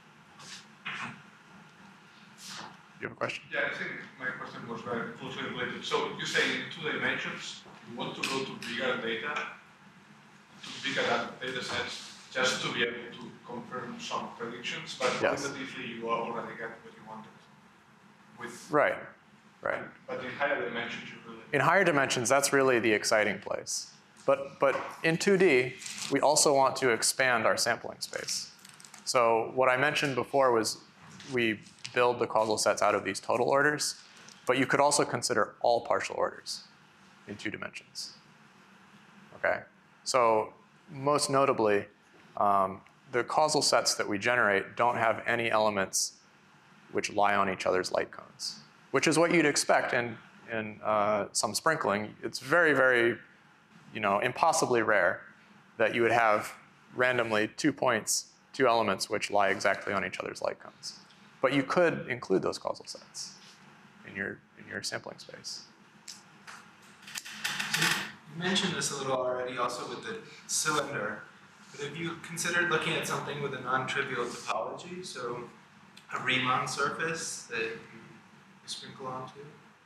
Do you have a question? Yeah, I think my question was very closely related. So you say in two dimensions, you want to go to bigger data, to bigger data sets, just to be able to confirm some predictions, but Yes. qualitatively you already get what you wanted. With, Right, right. but in higher dimensions, you really. In higher dimensions, that's really the exciting place. But, but in two D, we also want to expand our sampling space. So what I mentioned before was we build the causal sets out of these total orders, but you could also consider all partial orders in two dimensions. Okay? So most notably, um, the causal sets that we generate don't have any elements which lie on each other's light cones, which is what you'd expect in, in uh, some sprinkling. It's very, very, you know, impossibly rare that you would have randomly two points, two elements which lie exactly on each other's light cones. But you could include those causal sets in your, in your sampling space. So you mentioned this a little already also with the cylinder, but have you considered looking at something with a non-trivial topology? So a Riemann surface that you sprinkle onto?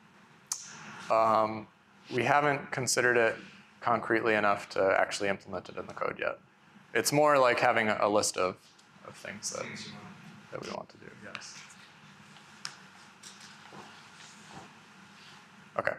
Um, we haven't considered it concretely enough to actually implement it in the code yet. It's more like having a, a list of, of things that, Things you want. that we want to do, yes. Okay.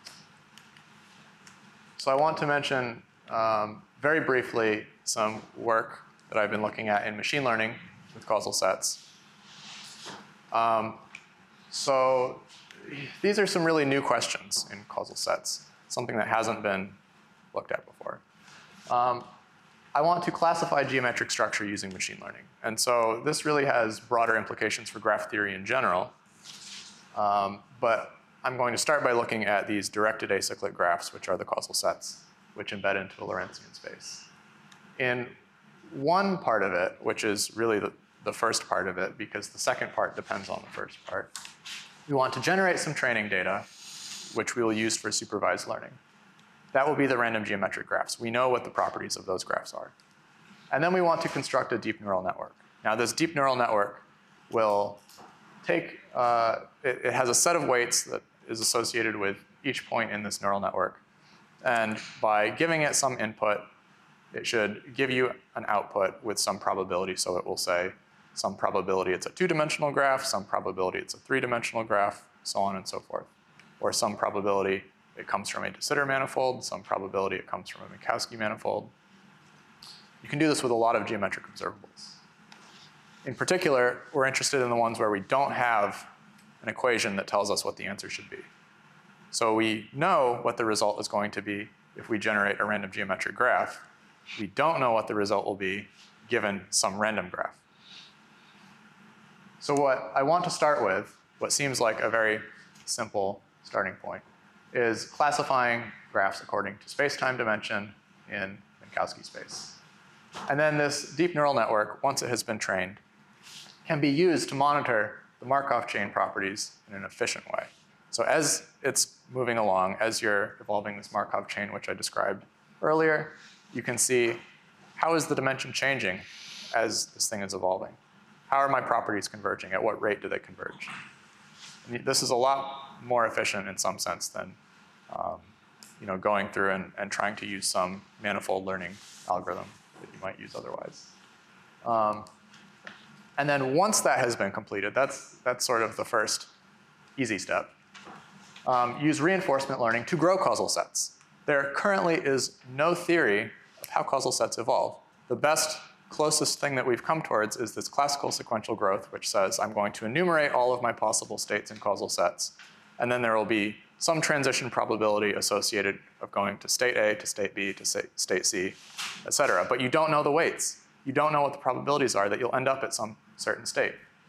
So I want to mention um, very briefly some work that I've been looking at in machine learning with causal sets. Um, so these are some really new questions in causal sets, something that hasn't been looked at before. Um, I want to classify geometric structure using machine learning. And so this really has broader implications for graph theory in general. Um, but I'm going to start by looking at these directed acyclic graphs, which are the causal sets, which embed into a Lorentzian space. In one part of it, which is really the, the first part of it, because the second part depends on the first part, we want to generate some training data, which we will use for supervised learning. That will be the random geometric graphs. We know what the properties of those graphs are. And then we want to construct a deep neural network. Now, this deep neural network will take, uh, it, it has a set of weights that is associated with each point in this neural network. And by giving it some input, it should give you an output with some probability. So it will say some probability it's a two-dimensional graph, some probability it's a three-dimensional graph, so on and so forth. Or some probability it comes from a de Sitter manifold, some probability it comes from a Minkowski manifold. You can do this with a lot of geometric observables. In particular, we're interested in the ones where we don't have an equation that tells us what the answer should be. So we know what the result is going to be if we generate a random geometric graph. We don't know what the result will be given some random graph. So what I want to start with, what seems like a very simple starting point, is classifying graphs according to space-time dimension in Minkowski space. And then this deep neural network, once it has been trained, can be used to monitor the Markov chain properties in an efficient way. So as it's moving along, as you're evolving this Markov chain, which I described earlier, you can see how is the dimension changing as this thing is evolving? How are my properties converging? At what rate do they converge? And this is a lot more efficient in some sense than um, you know, going through and, and trying to use some manifold learning algorithm that you might use otherwise. Um, and then once that has been completed, that's, that's sort of the first easy step. Um, use reinforcement learning to grow causal sets. There currently is no theory of how causal sets evolve. The best, closest thing that we've come towards is this classical sequential growth, which says I'm going to enumerate all of my possible states in causal sets, and then there will be some transition probability associated of going to state A, to state B, to state C, et cetera. But you don't know the weights. You don't know what the probabilities are that you'll end up at some certain state.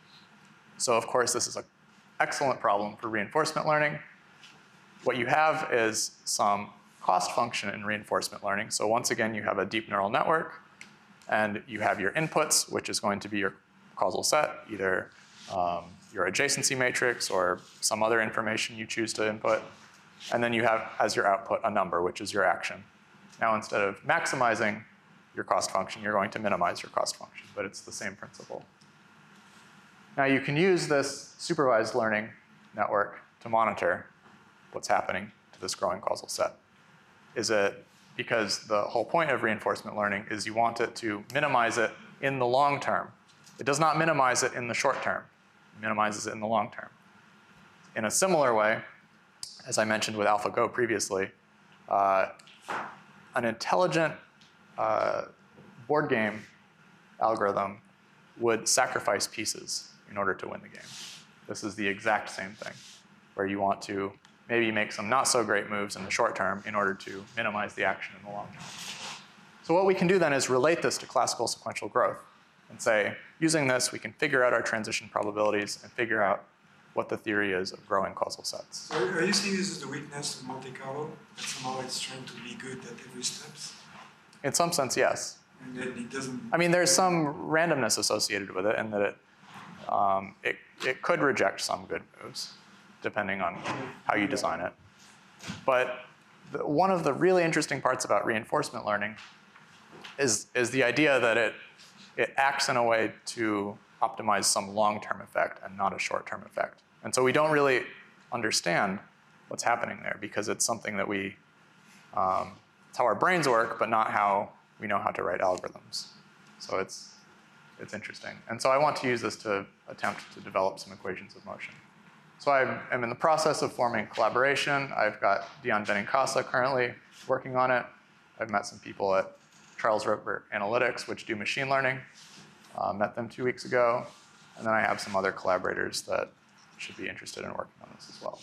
So of course, this is an excellent problem for reinforcement learning. What you have is some cost function in reinforcement learning. So once again, you have a deep neural network, and you have your inputs, which is going to be your causal set, either um, your adjacency matrix or some other information you choose to input. And then you have, as your output, a number, which is your action. Now, instead of maximizing your cost function, you're going to minimize your cost function, but it's the same principle. Now, you can use this supervised learning network to monitor what's happening to this growing causal set. Is it because the whole point of reinforcement learning is you want it to minimize it in the long term. It does not minimize it in the short term. It minimizes it in the long term. In a similar way, as I mentioned with AlphaGo previously, uh, an intelligent uh, board game algorithm would sacrifice pieces in order to win the game. This is the exact same thing, where you want to maybe make some not so great moves in the short term in order to minimize the action in the long term. So what we can do then is relate this to classical sequential growth and say, using this, we can figure out our transition probabilities and figure out what the theory is of growing causal sets. So are you saying this is the weakness of Monte Carlo? That somehow it's trying to be good at every steps? In some sense, yes. And then it doesn't... I mean, there's some randomness associated with it in that it, um, it, it could reject some good moves, depending on how you design it. But the, one of the really interesting parts about reinforcement learning is, is the idea that it, it acts in a way to optimize some long-term effect and not a short-term effect. And so we don't really understand what's happening there because it's something that we, um, it's how our brains work, but not how we know how to write algorithms. So it's, it's interesting. And so I want to use this to attempt to develop some equations of motion. So I am in the process of forming a collaboration. I've got Dion Benincasa currently working on it. I've met some people at Charles River Analytics, which do machine learning. Uh, met them two weeks ago. And then I have some other collaborators that should be interested in working on this as well.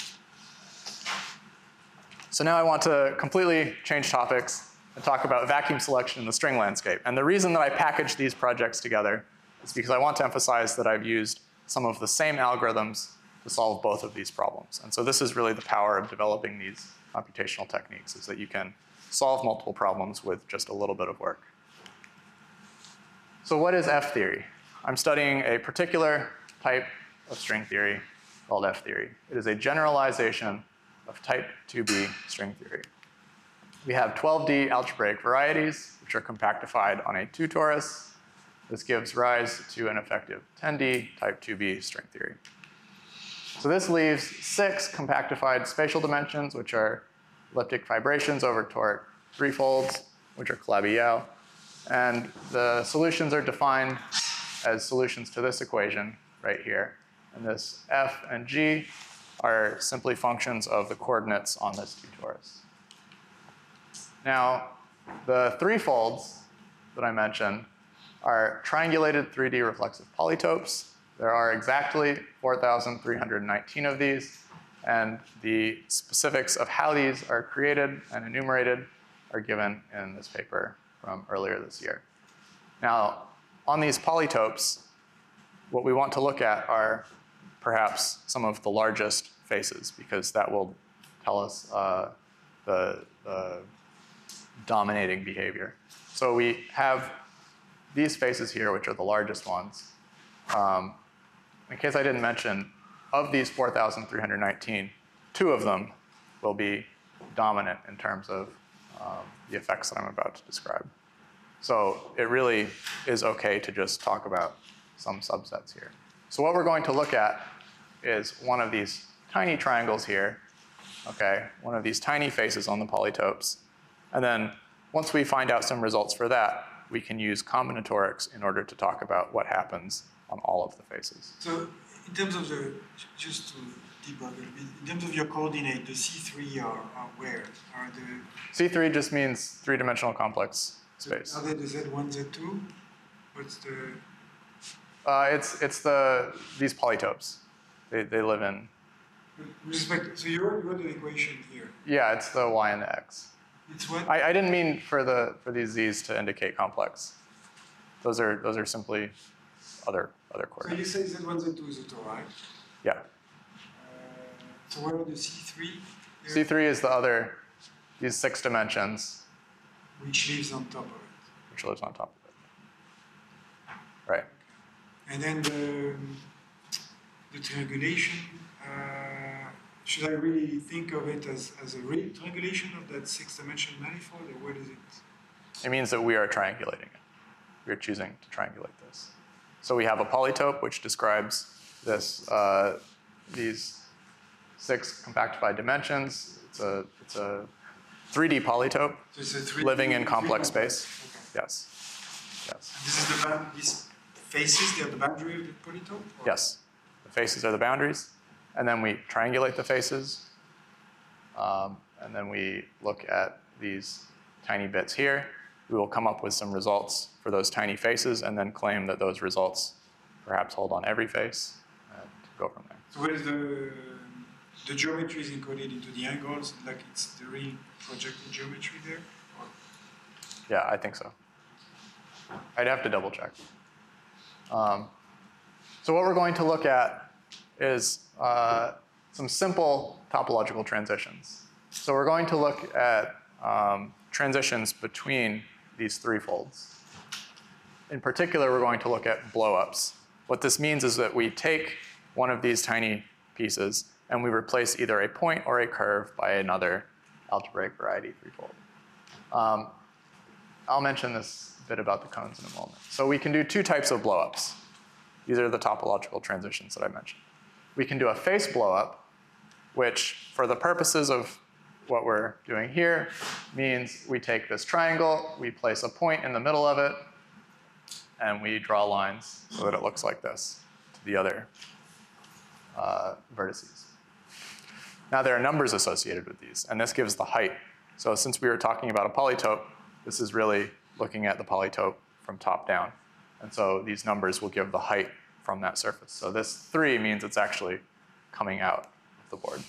So now I want to completely change topics and talk about vacuum selection in the string landscape. And the reason that I packaged these projects together is because I want to emphasize that I've used some of the same algorithms to solve both of these problems. And so this is really the power of developing these computational techniques, is that you can solve multiple problems with just a little bit of work. So what is F theory? I'm studying a particular type of string theory called F theory. It is a generalization of type two B string theory. We have twelve D algebraic varieties, which are compactified on a two torus. This gives rise to an effective ten D type two B string theory. So this leaves six compactified spatial dimensions, which are elliptic fibrations over toric threefolds, which are Calabi-Yau. And the solutions are defined as solutions to this equation right here. And this F and G are simply functions of the coordinates on this two torus. Now, the threefolds that I mentioned are triangulated three D reflexive polytopes. There are exactly four thousand three hundred nineteen of these, and the specifics of how these are created and enumerated are given in this paper from earlier this year. Now, on these polytopes, what we want to look at are perhaps some of the largest faces, because that will tell us uh, the, the dominating behavior. So we have these faces here, which are the largest ones. Um, in case I didn't mention, of these four thousand three hundred nineteen, two of them will be dominant in terms of um, the effects that I'm about to describe. So it really is okay to just talk about some subsets here. So what we're going to look at is one of these tiny triangles here, okay, one of these tiny faces on the polytopes. And then once we find out some results for that, we can use combinatorics in order to talk about what happens on all of the faces. So in terms of the, just to debug a bit, in terms of your coordinate, the C three are, are where? Are the C three just means three-dimensional complex space. Are they the Z one, Z two? What's the... Uh, it's it's the these polytopes. They they live in. With respect, so you wrote the equation here. Yeah, it's the y and the x. It's what? I, I didn't mean for the for these z's to indicate complex. Those are those are simply other other So coordinates. you say Z one, Z two is auto, right? Yeah. Uh, so where are the C three? C three is the other, these six dimensions, Which lives on top of it. which lives on top of it. Right. And then the, the triangulation, uh, should I really think of it as, as a real triangulation of that six-dimensional manifold, or what is it? It means that we are triangulating it. We are choosing to triangulate this. So we have a polytope which describes this, uh, these six compactified dimensions. It's a, it's a three D polytope So it's a three living in three complex complex. space. Okay. Yes. Yes. This is the band, these faces, they're the boundary of the polytope? Or? Yes. The faces are the boundaries. And then we triangulate the faces. Um, and then we look at these tiny bits here. We will come up with some results for those tiny faces and then claim that those results perhaps hold on every face and go from there. So where is the, the geometry is encoded into the angles, like it's the real projected geometry there? Or? Yeah, I think so. I'd have to double check. Um, so what we're going to look at is uh, some simple topological transitions. So we're going to look at um, transitions between these three folds. In particular, we're going to look at blow-ups. What this means is that we take one of these tiny pieces and we replace either a point or a curve by another algebraic variety threefold. Um, I'll mention this bit about the cones in a moment. So we can do two types of blowups. These are the topological transitions that I mentioned. We can do a face blowup, which for the purposes of what we're doing here means we take this triangle, we place a point in the middle of it, and we draw lines so that it looks like this to the other uh, vertices. Now there are numbers associated with these, and this gives the height. So since we were talking about a polytope, this is really looking at the polytope from top down. And so these numbers will give the height from that surface. So this three means it's actually coming out of the board.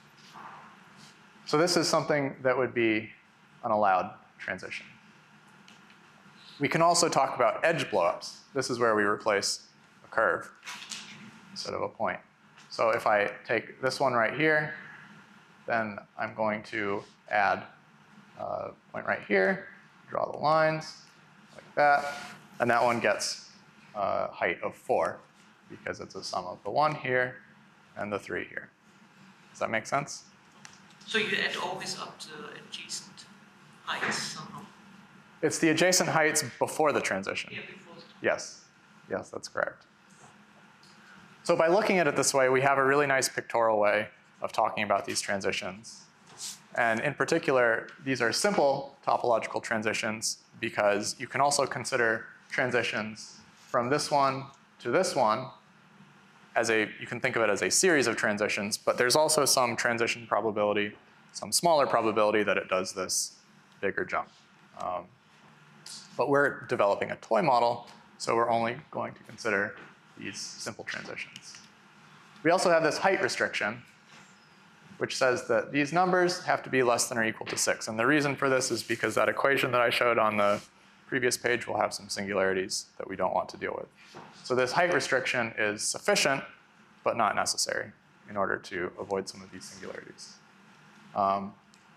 So this is something that would be an allowed transition. We can also talk about edge blowups. This is where we replace a curve instead of a point. So if I take this one right here, then I'm going to add a point right here, draw the lines like that, and that one gets a height of four because it's a sum of the one here and the three here. Does that make sense? So you add always up the adjacent heights somehow? It's the adjacent heights before the transition. Yeah, before the Yes, yes, that's correct. So by looking at it this way, we have a really nice pictorial way of talking about these transitions. And in particular, these are simple topological transitions because you can also consider transitions from this one to this one as a, you can think of it as a series of transitions, but there's also some transition probability, some smaller probability that it does this bigger jump. Um, but we're developing a toy model, so we're only going to consider these simple transitions. We also have this height restriction, which says that these numbers have to be less than or equal to six. And the reason for this is because that equation that I showed on the previous page will have some singularities that we don't want to deal with. So this height restriction is sufficient, but not necessary in order to avoid some of these singularities. Um,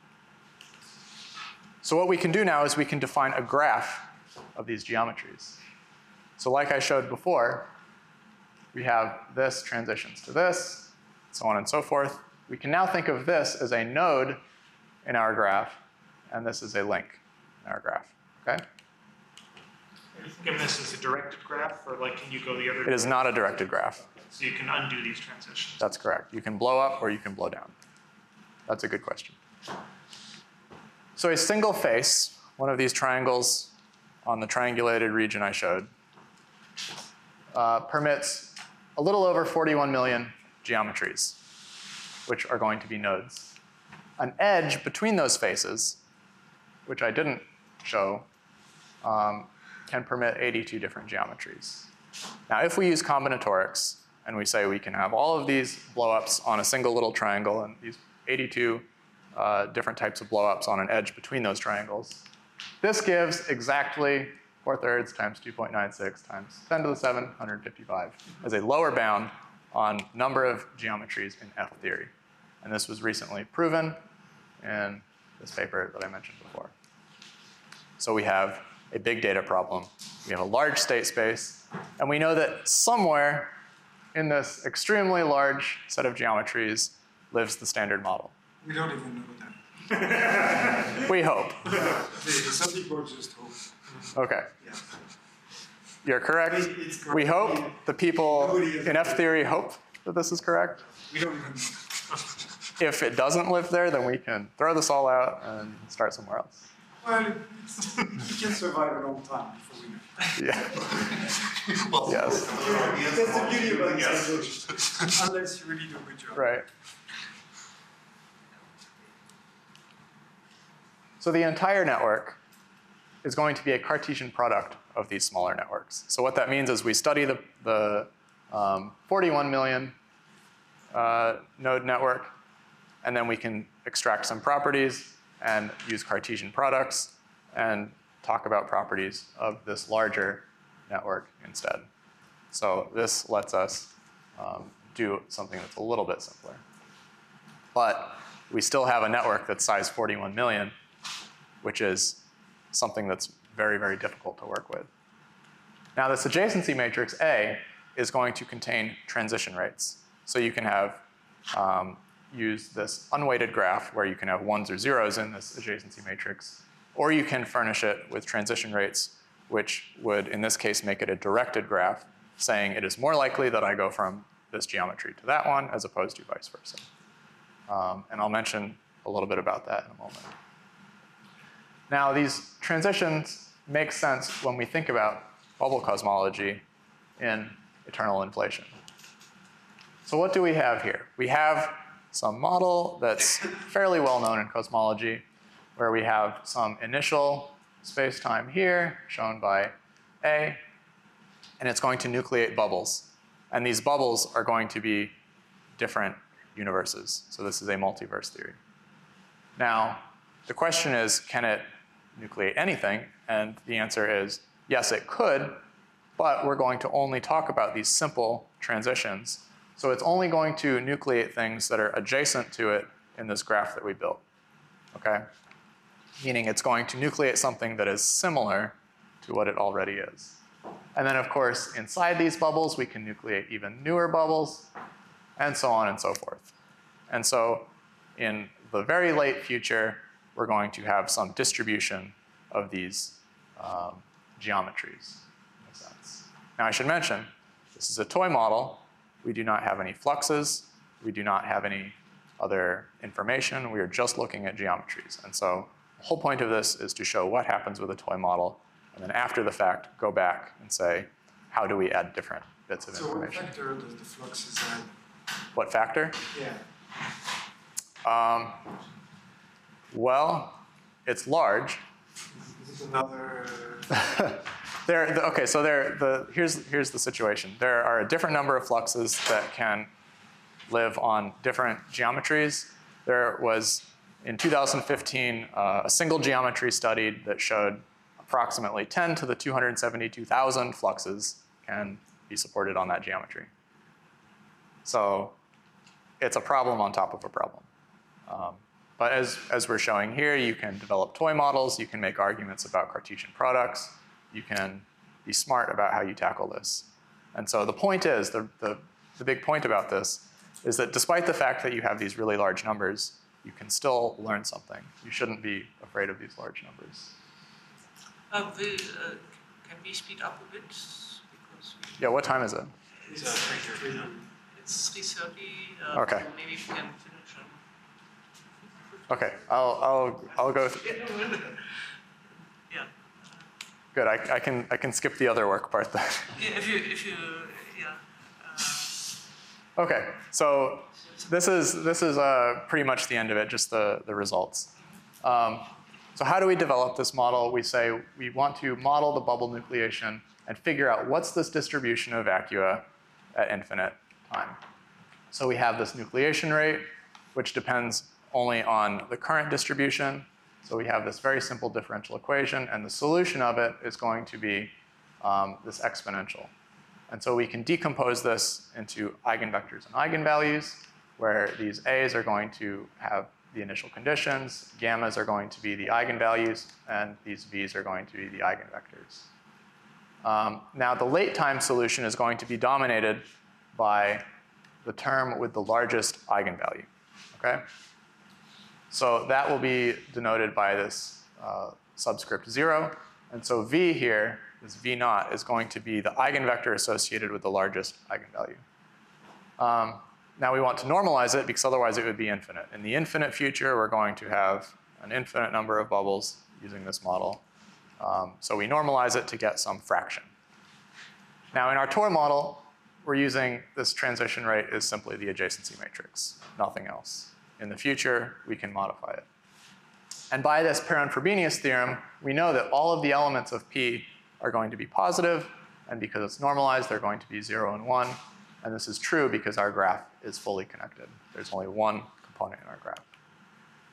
so what we can do now is we can define a graph of these geometries. So like I showed before, we have this transitions to this, so on and so forth. We can now think of this as a node in our graph, and this is a link in our graph, okay? Are you thinking of this as a directed graph, or like can you go the other It is not a directed graph. So you can undo these transitions? That's correct. You can blow up or you can blow down. That's a good question. So a single face, one of these triangles on the triangulated region I showed, uh, permits a little over forty-one million geometries, which are going to be nodes. An edge between those faces, which I didn't show, um, can permit eighty-two different geometries. Now, if we use combinatorics, and we say we can have all of these blowups on a single little triangle, and these eighty-two uh, different types of blowups on an edge between those triangles, this gives exactly four thirds times two point nine six times ten to the seven, one hundred fifty-five as a lower bound on number of geometries in F theory. And this was recently proven in this paper that I mentioned before. So we have a big data problem. We have a large state space, and we know that somewhere in this extremely large set of geometries lives the standard model. We don't even know that. We hope. Some people just hope. Okay. Yeah. You're correct. It- it's correct. We hope the people Nobody is- in F theory hope that this is correct. We don't even know. If it doesn't live there, then we can throw this all out and start somewhere else. Well, it's, it can survive a long time before we know. Yeah. Yes. That's the beauty about this approach. Unless you really do a good job. Right. So the entire network is going to be a Cartesian product of these smaller networks. So what that means is we study the, the um, forty-one million uh, node network, and then we can extract some properties and use Cartesian products and talk about properties of this larger network instead. So this lets us um, do something that's a little bit simpler. But we still have a network that's size forty-one million, which is something that's very, very difficult to work with. Now this adjacency matrix A is going to contain transition rates. So you can have, um, use this unweighted graph where you can have ones or zeros in this adjacency matrix, or you can furnish it with transition rates, which would, in this case, make it a directed graph, saying it is more likely that I go from this geometry to that one as opposed to vice versa. Um, and I'll mention a little bit about that in a moment. Now, these transitions make sense when we think about bubble cosmology in eternal inflation. So what do we have here? We have some model that's fairly well known in cosmology, where we have some initial space-time here, shown by A, and it's going to nucleate bubbles. And these bubbles are going to be different universes. So this is a multiverse theory. Now, the question is, can it nucleate anything? And the answer is, yes, it could, but we're going to only talk about these simple transitions. So it's only going to nucleate things that are adjacent to it in this graph that we built, okay? Meaning it's going to nucleate something that is similar to what it already is. And then, of course, inside these bubbles, we can nucleate even newer bubbles, and so on and so forth. And so in the very late future, we're going to have some distribution of these um, geometries, in a sense. Now, I should mention, this is a toy model. We do not have any fluxes. We do not have any other information. We are just looking at geometries. And so the whole point of this is to show what happens with a toy model, and then after the fact, go back and say, how do we add different bits of So what information? factor does the fluxes add? What factor? Yeah. Um, well, it's large. This is another. There, the, okay, so there, the, here's, here's the situation. There are a different number of fluxes that can live on different geometries. There was, in two thousand fifteen, uh, a single geometry studied that showed approximately ten to the two hundred seventy-two thousand fluxes can be supported on that geometry. So it's a problem on top of a problem. Um, but as, as we're showing here, you can develop toy models, you can make arguments about Cartesian products, you can be smart about how you tackle this. And so the point is, the, the, the big point about this is that despite the fact that you have these really large numbers, you can still learn something. You shouldn't be afraid of these large numbers. Uh, will, uh, can we speed up a bit? Because we, Yeah, what time is it? It's uh, it's three thirty. Uh, Okay. Maybe we can finish. Um, Okay, I'll, I'll, I'll go. Th yeah. Good, I, I, can, I can skip the other work part then. Yeah, if you, if you, yeah. Uh, Okay, so this is, this is uh, pretty much the end of it, just the, the results. Um, so how do we develop this model? We say we want to model the bubble nucleation and figure out what's this distribution of vacua at infinite time. So we have this nucleation rate, which depends only on the current distribution. So we have this very simple differential equation, and the solution of it is going to be um, this exponential. And so we can decompose this into eigenvectors and eigenvalues, where these A's are going to have the initial conditions, gammas are going to be the eigenvalues, and these V's are going to be the eigenvectors. Um, now, the late time solution is going to be dominated by the term with the largest eigenvalue, okay? So that will be denoted by this uh, subscript zero. And so V here, this V naught, is going to be the eigenvector associated with the largest eigenvalue. Um, now we want to normalize it because otherwise it would be infinite. In the infinite future, we're going to have an infinite number of bubbles using this model. Um, so we normalize it to get some fraction. Now in our toy model, we're using this transition rate is simply the adjacency matrix, nothing else. In the future, we can modify it. And by this Perron-Frobenius theorem, we know that all of the elements of P are going to be positive, and because it's normalized, they're going to be zero and one. And this is true because our graph is fully connected. There's only one component in our graph.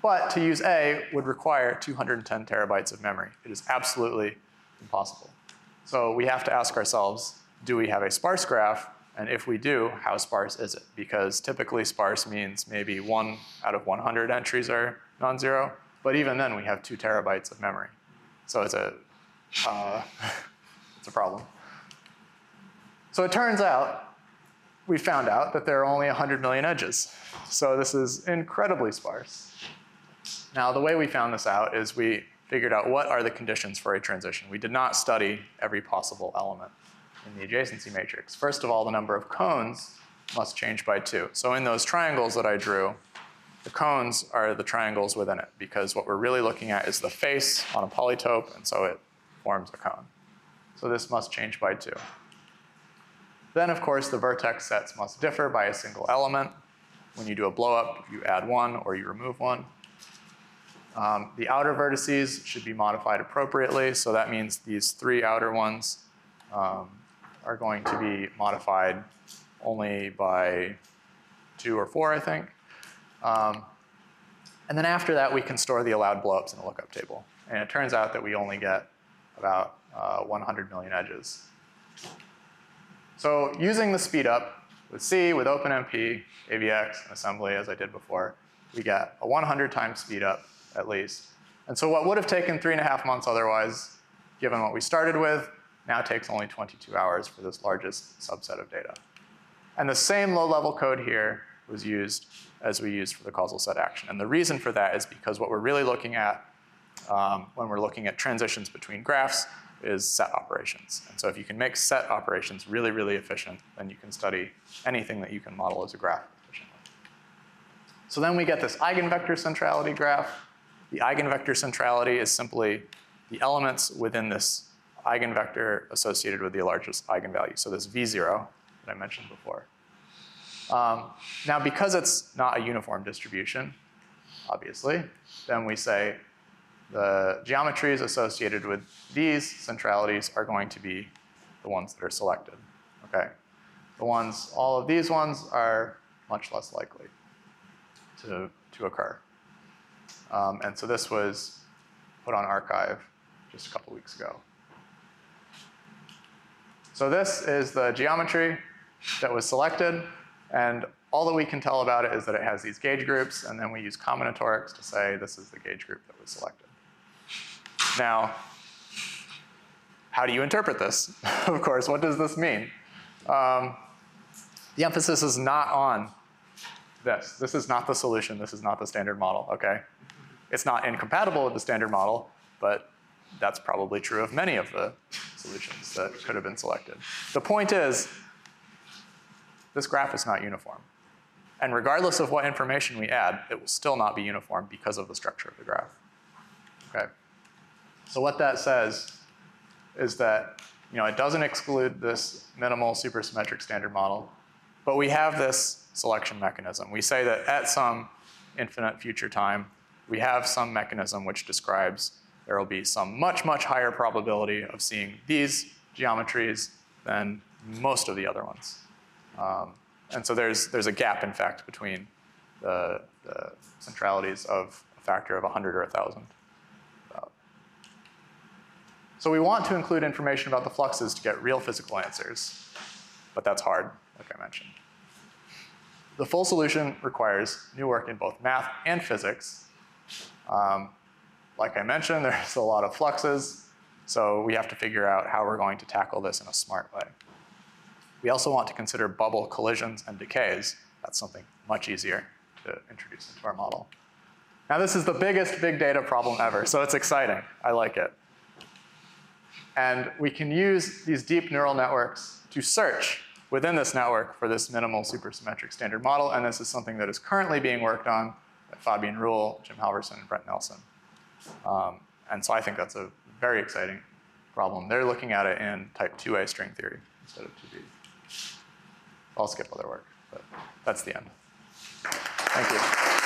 But to use A would require two hundred ten terabytes of memory. It is absolutely impossible. So we have to ask ourselves, do we have a sparse graph? And if we do, how sparse is it? Because typically sparse means maybe one out of one hundred entries are non-zero. But even then, we have two terabytes of memory. So it's a, uh, it's a problem. So it turns out, we found out that there are only one hundred million edges. So this is incredibly sparse. Now, the way we found this out is we figured out what are the conditions for a transition. We did not study every possible element in the adjacency matrix. First of all, the number of cones must change by two. So in those triangles that I drew, the cones are the triangles within it, because what we're really looking at is the face on a polytope, and so it forms a cone. So this must change by two. Then, of course, the vertex sets must differ by a single element. When you do a blow-up, you add one or you remove one. Um, the outer vertices should be modified appropriately, so that means these three outer ones um, are going to be modified only by two or four, I think. Um, and then after that, we can store the allowed blowups in a lookup table. And it turns out that we only get about uh, one hundred million edges. So using the speed up with C, with OpenMP, A V X, and assembly, as I did before, we get a one hundred times speed up at least. And so what would have taken three and a half months otherwise, given what we started with, now takes only twenty-two hours for this largest subset of data. And the same low-level code here was used as we used for the causal set action. And the reason for that is because what we're really looking at um, when we're looking at transitions between graphs is set operations. And so if you can make set operations really, really efficient, then you can study anything that you can model as a graph efficiently. So then we get this eigenvector centrality graph. The eigenvector centrality is simply the elements within this eigenvector associated with the largest eigenvalue. So this V zero that I mentioned before. Um, now, because it's not a uniform distribution, obviously, then we say the geometries associated with these centralities are going to be the ones that are selected, okay? The ones, all of these ones are much less likely to, to occur. Um, and so this was put on archive just a couple weeks ago. So this is the geometry that was selected, and all that we can tell about it is that it has these gauge groups, and then we use combinatorics to say this is the gauge group that was selected. Now, how do you interpret this? Of course, what does this mean? Um, the emphasis is not on this. This is not the solution. This is not the standard model, okay? It's not incompatible with the standard model, but that's probably true of many of the solutions that could have been selected. The point is, this graph is not uniform. And regardless of what information we add, it will still not be uniform because of the structure of the graph, okay? So what that says is that, you know, it doesn't exclude this minimal supersymmetric standard model, but we have this selection mechanism. We say that at some infinite future time, we have some mechanism which describes there will be some much, much higher probability of seeing these geometries than most of the other ones. Um, and so there's, there's a gap, in fact, between the, the centralities of a factor of one hundred or one thousand. So we want to include information about the fluxes to get real physical answers, but that's hard, like I mentioned. The full solution requires new work in both math and physics. Um, like I mentioned, there's a lot of fluxes, so we have to figure out how we're going to tackle this in a smart way. We also want to consider bubble collisions and decays. That's something much easier to introduce into our model. Now, this is the biggest big data problem ever, so it's exciting. I like it. And we can use these deep neural networks to search within this network for this minimal supersymmetric standard model, and this is something that is currently being worked on by Fabian Ruhl, Jim Halverson, and Brent Nelson. Um, and so I think that's a very exciting problem. They're looking at it in type two A string theory instead of two B. I'll skip other work, but that's the end. Thank you.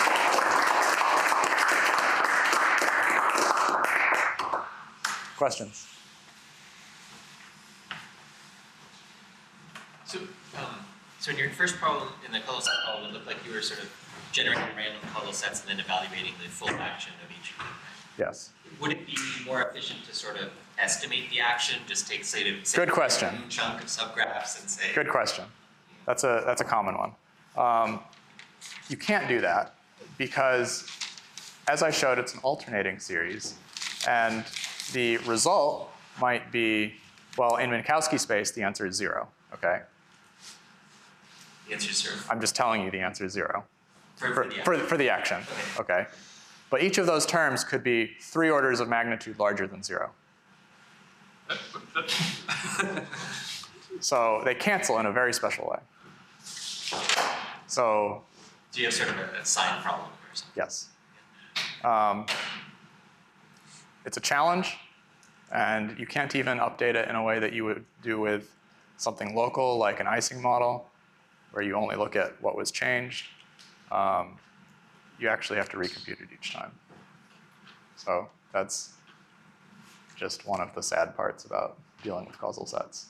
Questions? So, um, So in your first problem, in the causal set problem, it looked like you were sort of generating random causal sets and then evaluating the full action of each of them. Yes. Would it be more efficient to sort of estimate the action, just take say, to, say Good question. a chunk of subgraphs and say. Good question. That's a, that's a common one. Um, you can't do that because, as I showed, it's an alternating series. And the result might be, well, in Minkowski space, the answer is zero, okay? The answer is zero. I'm just telling you the answer is zero. For, For, for the for, for the action, Okay. okay? But each of those terms could be three orders of magnitude larger than zero. So they cancel in a very special way. So Do you have sort of a, a sign problem or something? yes. Um, it's a challenge, and you can't even update it in a way that you would do with something local, like an Ising model, where you only look at what was changed. Um, you actually have to recompute it each time. So that's just one of the sad parts about dealing with causal sets.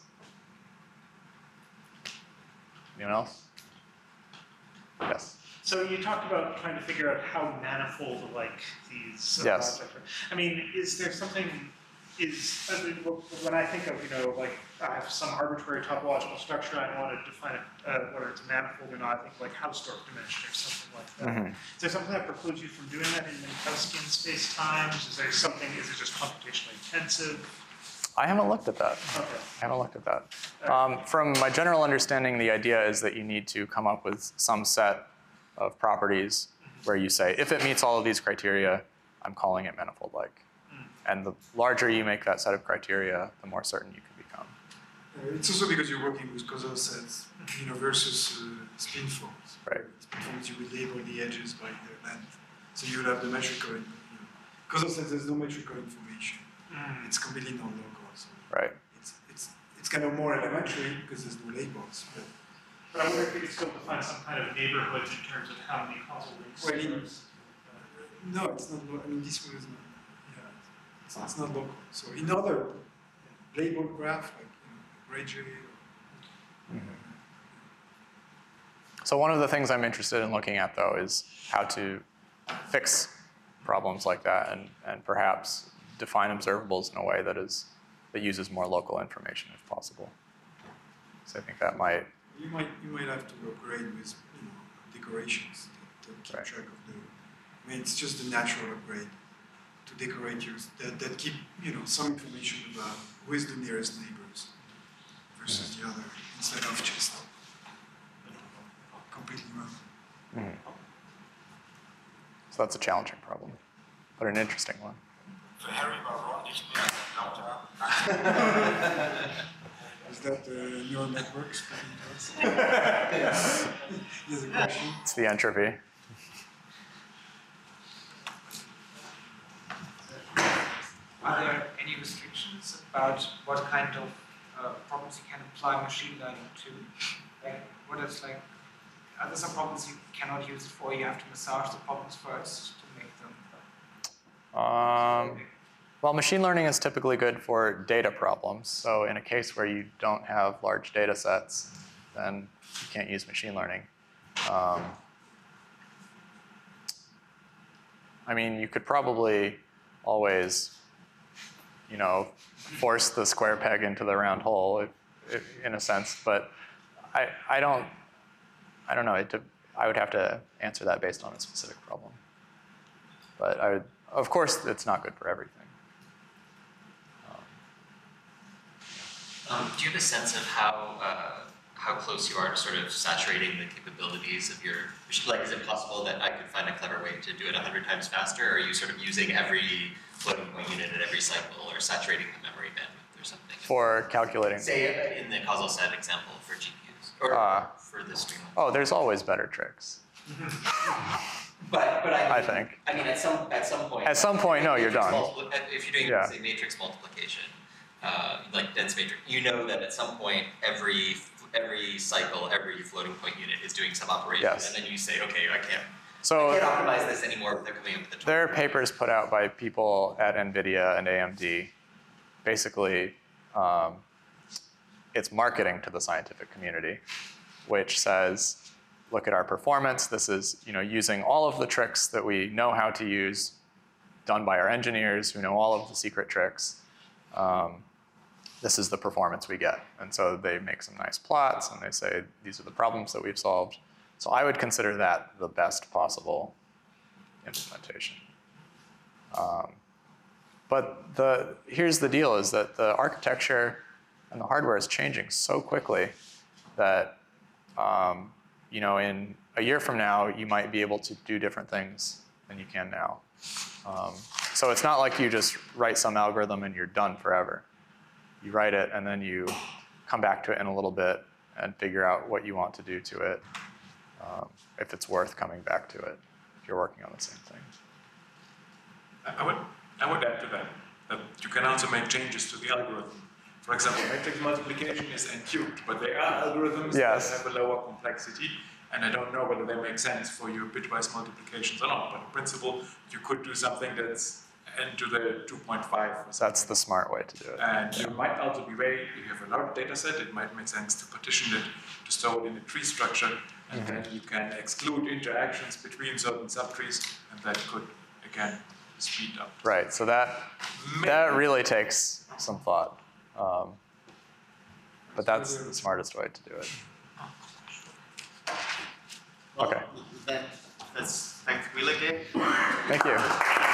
Anyone else? Yes. So you talked about trying to figure out how manifold like these uh, Yes. objects are. I mean, is there something, is, I mean, wh- when I think of, you know, like I have some arbitrary topological structure, I want to define it, uh, whether it's a manifold or not, I think like Hausdorff dimension or something like that. Mhm. Is there something that precludes you from doing that in Minkowskian space-times? Is there something, is it just computationally intensive? I haven't looked at that. Okay. I haven't looked at that. Um, from my general understanding, the idea is that you need to come up with some set of properties where you say, if it meets all of these criteria, I'm calling it manifold-like. And the larger you make that set of criteria, the more certain you can become. Uh, it's also because you're working with causal sets, you know, versus uh, spin forms. Right. Spin forms, you would label the edges by their length. So you would have the metrical, you know. Causal sets, there's no metrical information. Mm. It's completely non-local. So Right. it's, it's, it's kind of more elementary because there's no labels. But But I wonder if we could still define some kind of neighborhood in terms of how many causal links Well, in- there is. no, it's not. lo- I mean, this one is not. Yeah, it's, it's not local. So in other labeled graph, like you know, Ray J. Or, So one of the things I'm interested in looking at, though, is how to fix problems like that and, and perhaps define observables in a way that is that uses more local information if possible. So I think that might, You might you might have to upgrade with you know decorations to, to keep Right. track of the. I mean, it's just a natural upgrade to decorate yours that, that keep you know some information about who is the nearest neighbors versus the other instead of just completely random. mhm. So that's a challenging problem, but an interesting one. Is that the neural network speaking to us? Yes. There's a question. It's the entropy. Are there any restrictions about what kind of uh, problems you can apply machine learning to? Like, what is like, are there some problems you cannot use it for? You have to massage the problems first to make them. Um, well, machine learning is typically good for data problems. So in a case where you don't have large data sets, then you can't use machine learning. Um, I mean, you could probably always, you know, force the square peg into the round hole, if, if, in a sense. But I, I don't, I don't know. It, I would have to answer that based on a specific problem. But I would, of course, it's not good for everything. Um, do you have a sense of how uh, how close you are to sort of saturating the capabilities of your machine? Like, is it possible that I could find a clever way to do it a hundred times faster? Or are you sort of using every floating point unit at every cycle, or saturating the memory bandwidth or something? For calculating. Say in the causal set example for G Ps or Uh, for the stream. Oh, there's always better tricks, But but I, I think. I mean, at some at some point. At some point, no, you're matrix done. multipli- If you're doing Yeah. say matrix multiplication, uh, like dense matrix, you know that at some point every every cycle, every floating point unit is doing some operation, Yes. and then you say, okay, I can't, So I can't optimize this anymore without coming up with the tool. there are papers put out by people at NVIDIA and A M D. Basically, um, it's marketing to the scientific community. which says, look at our performance. This is, you know, using all of the tricks that we know how to use, done by our engineers who know all of the secret tricks. Um, this is the performance we get. And so they make some nice plots, and they say, these are the problems that we've solved. So I would consider that the best possible implementation. Um, but the, here's the deal, is that the architecture and the hardware is changing so quickly that um, you know, in a year from now, you might be able to do different things than you can now. Um, so it's not like you just write some algorithm and you're done forever. You write it, and then you come back to it in a little bit and figure out what you want to do to it, um, if it's worth coming back to it, if you're working on the same thing. I would, I would add to that, that you can also make changes to the algorithm. For example, matrix multiplication is n cubed, but there are algorithms yes. that have a lower complexity, and I don't know whether they make sense for your bitwise multiplications or not. But in principle, you could do something that's n to the two point five. That's the smart way to do it. And you might also be very, if you have a large data set, it might make sense to partition it, to store it in a tree structure, and mm-hmm. then you can exclude interactions between certain subtrees, and that could, again, speed up. Right, so that, that really takes some thought. Um, but that's the smartest way to do it. Well, okay. Then, let's thank Wheeler again. Thank you.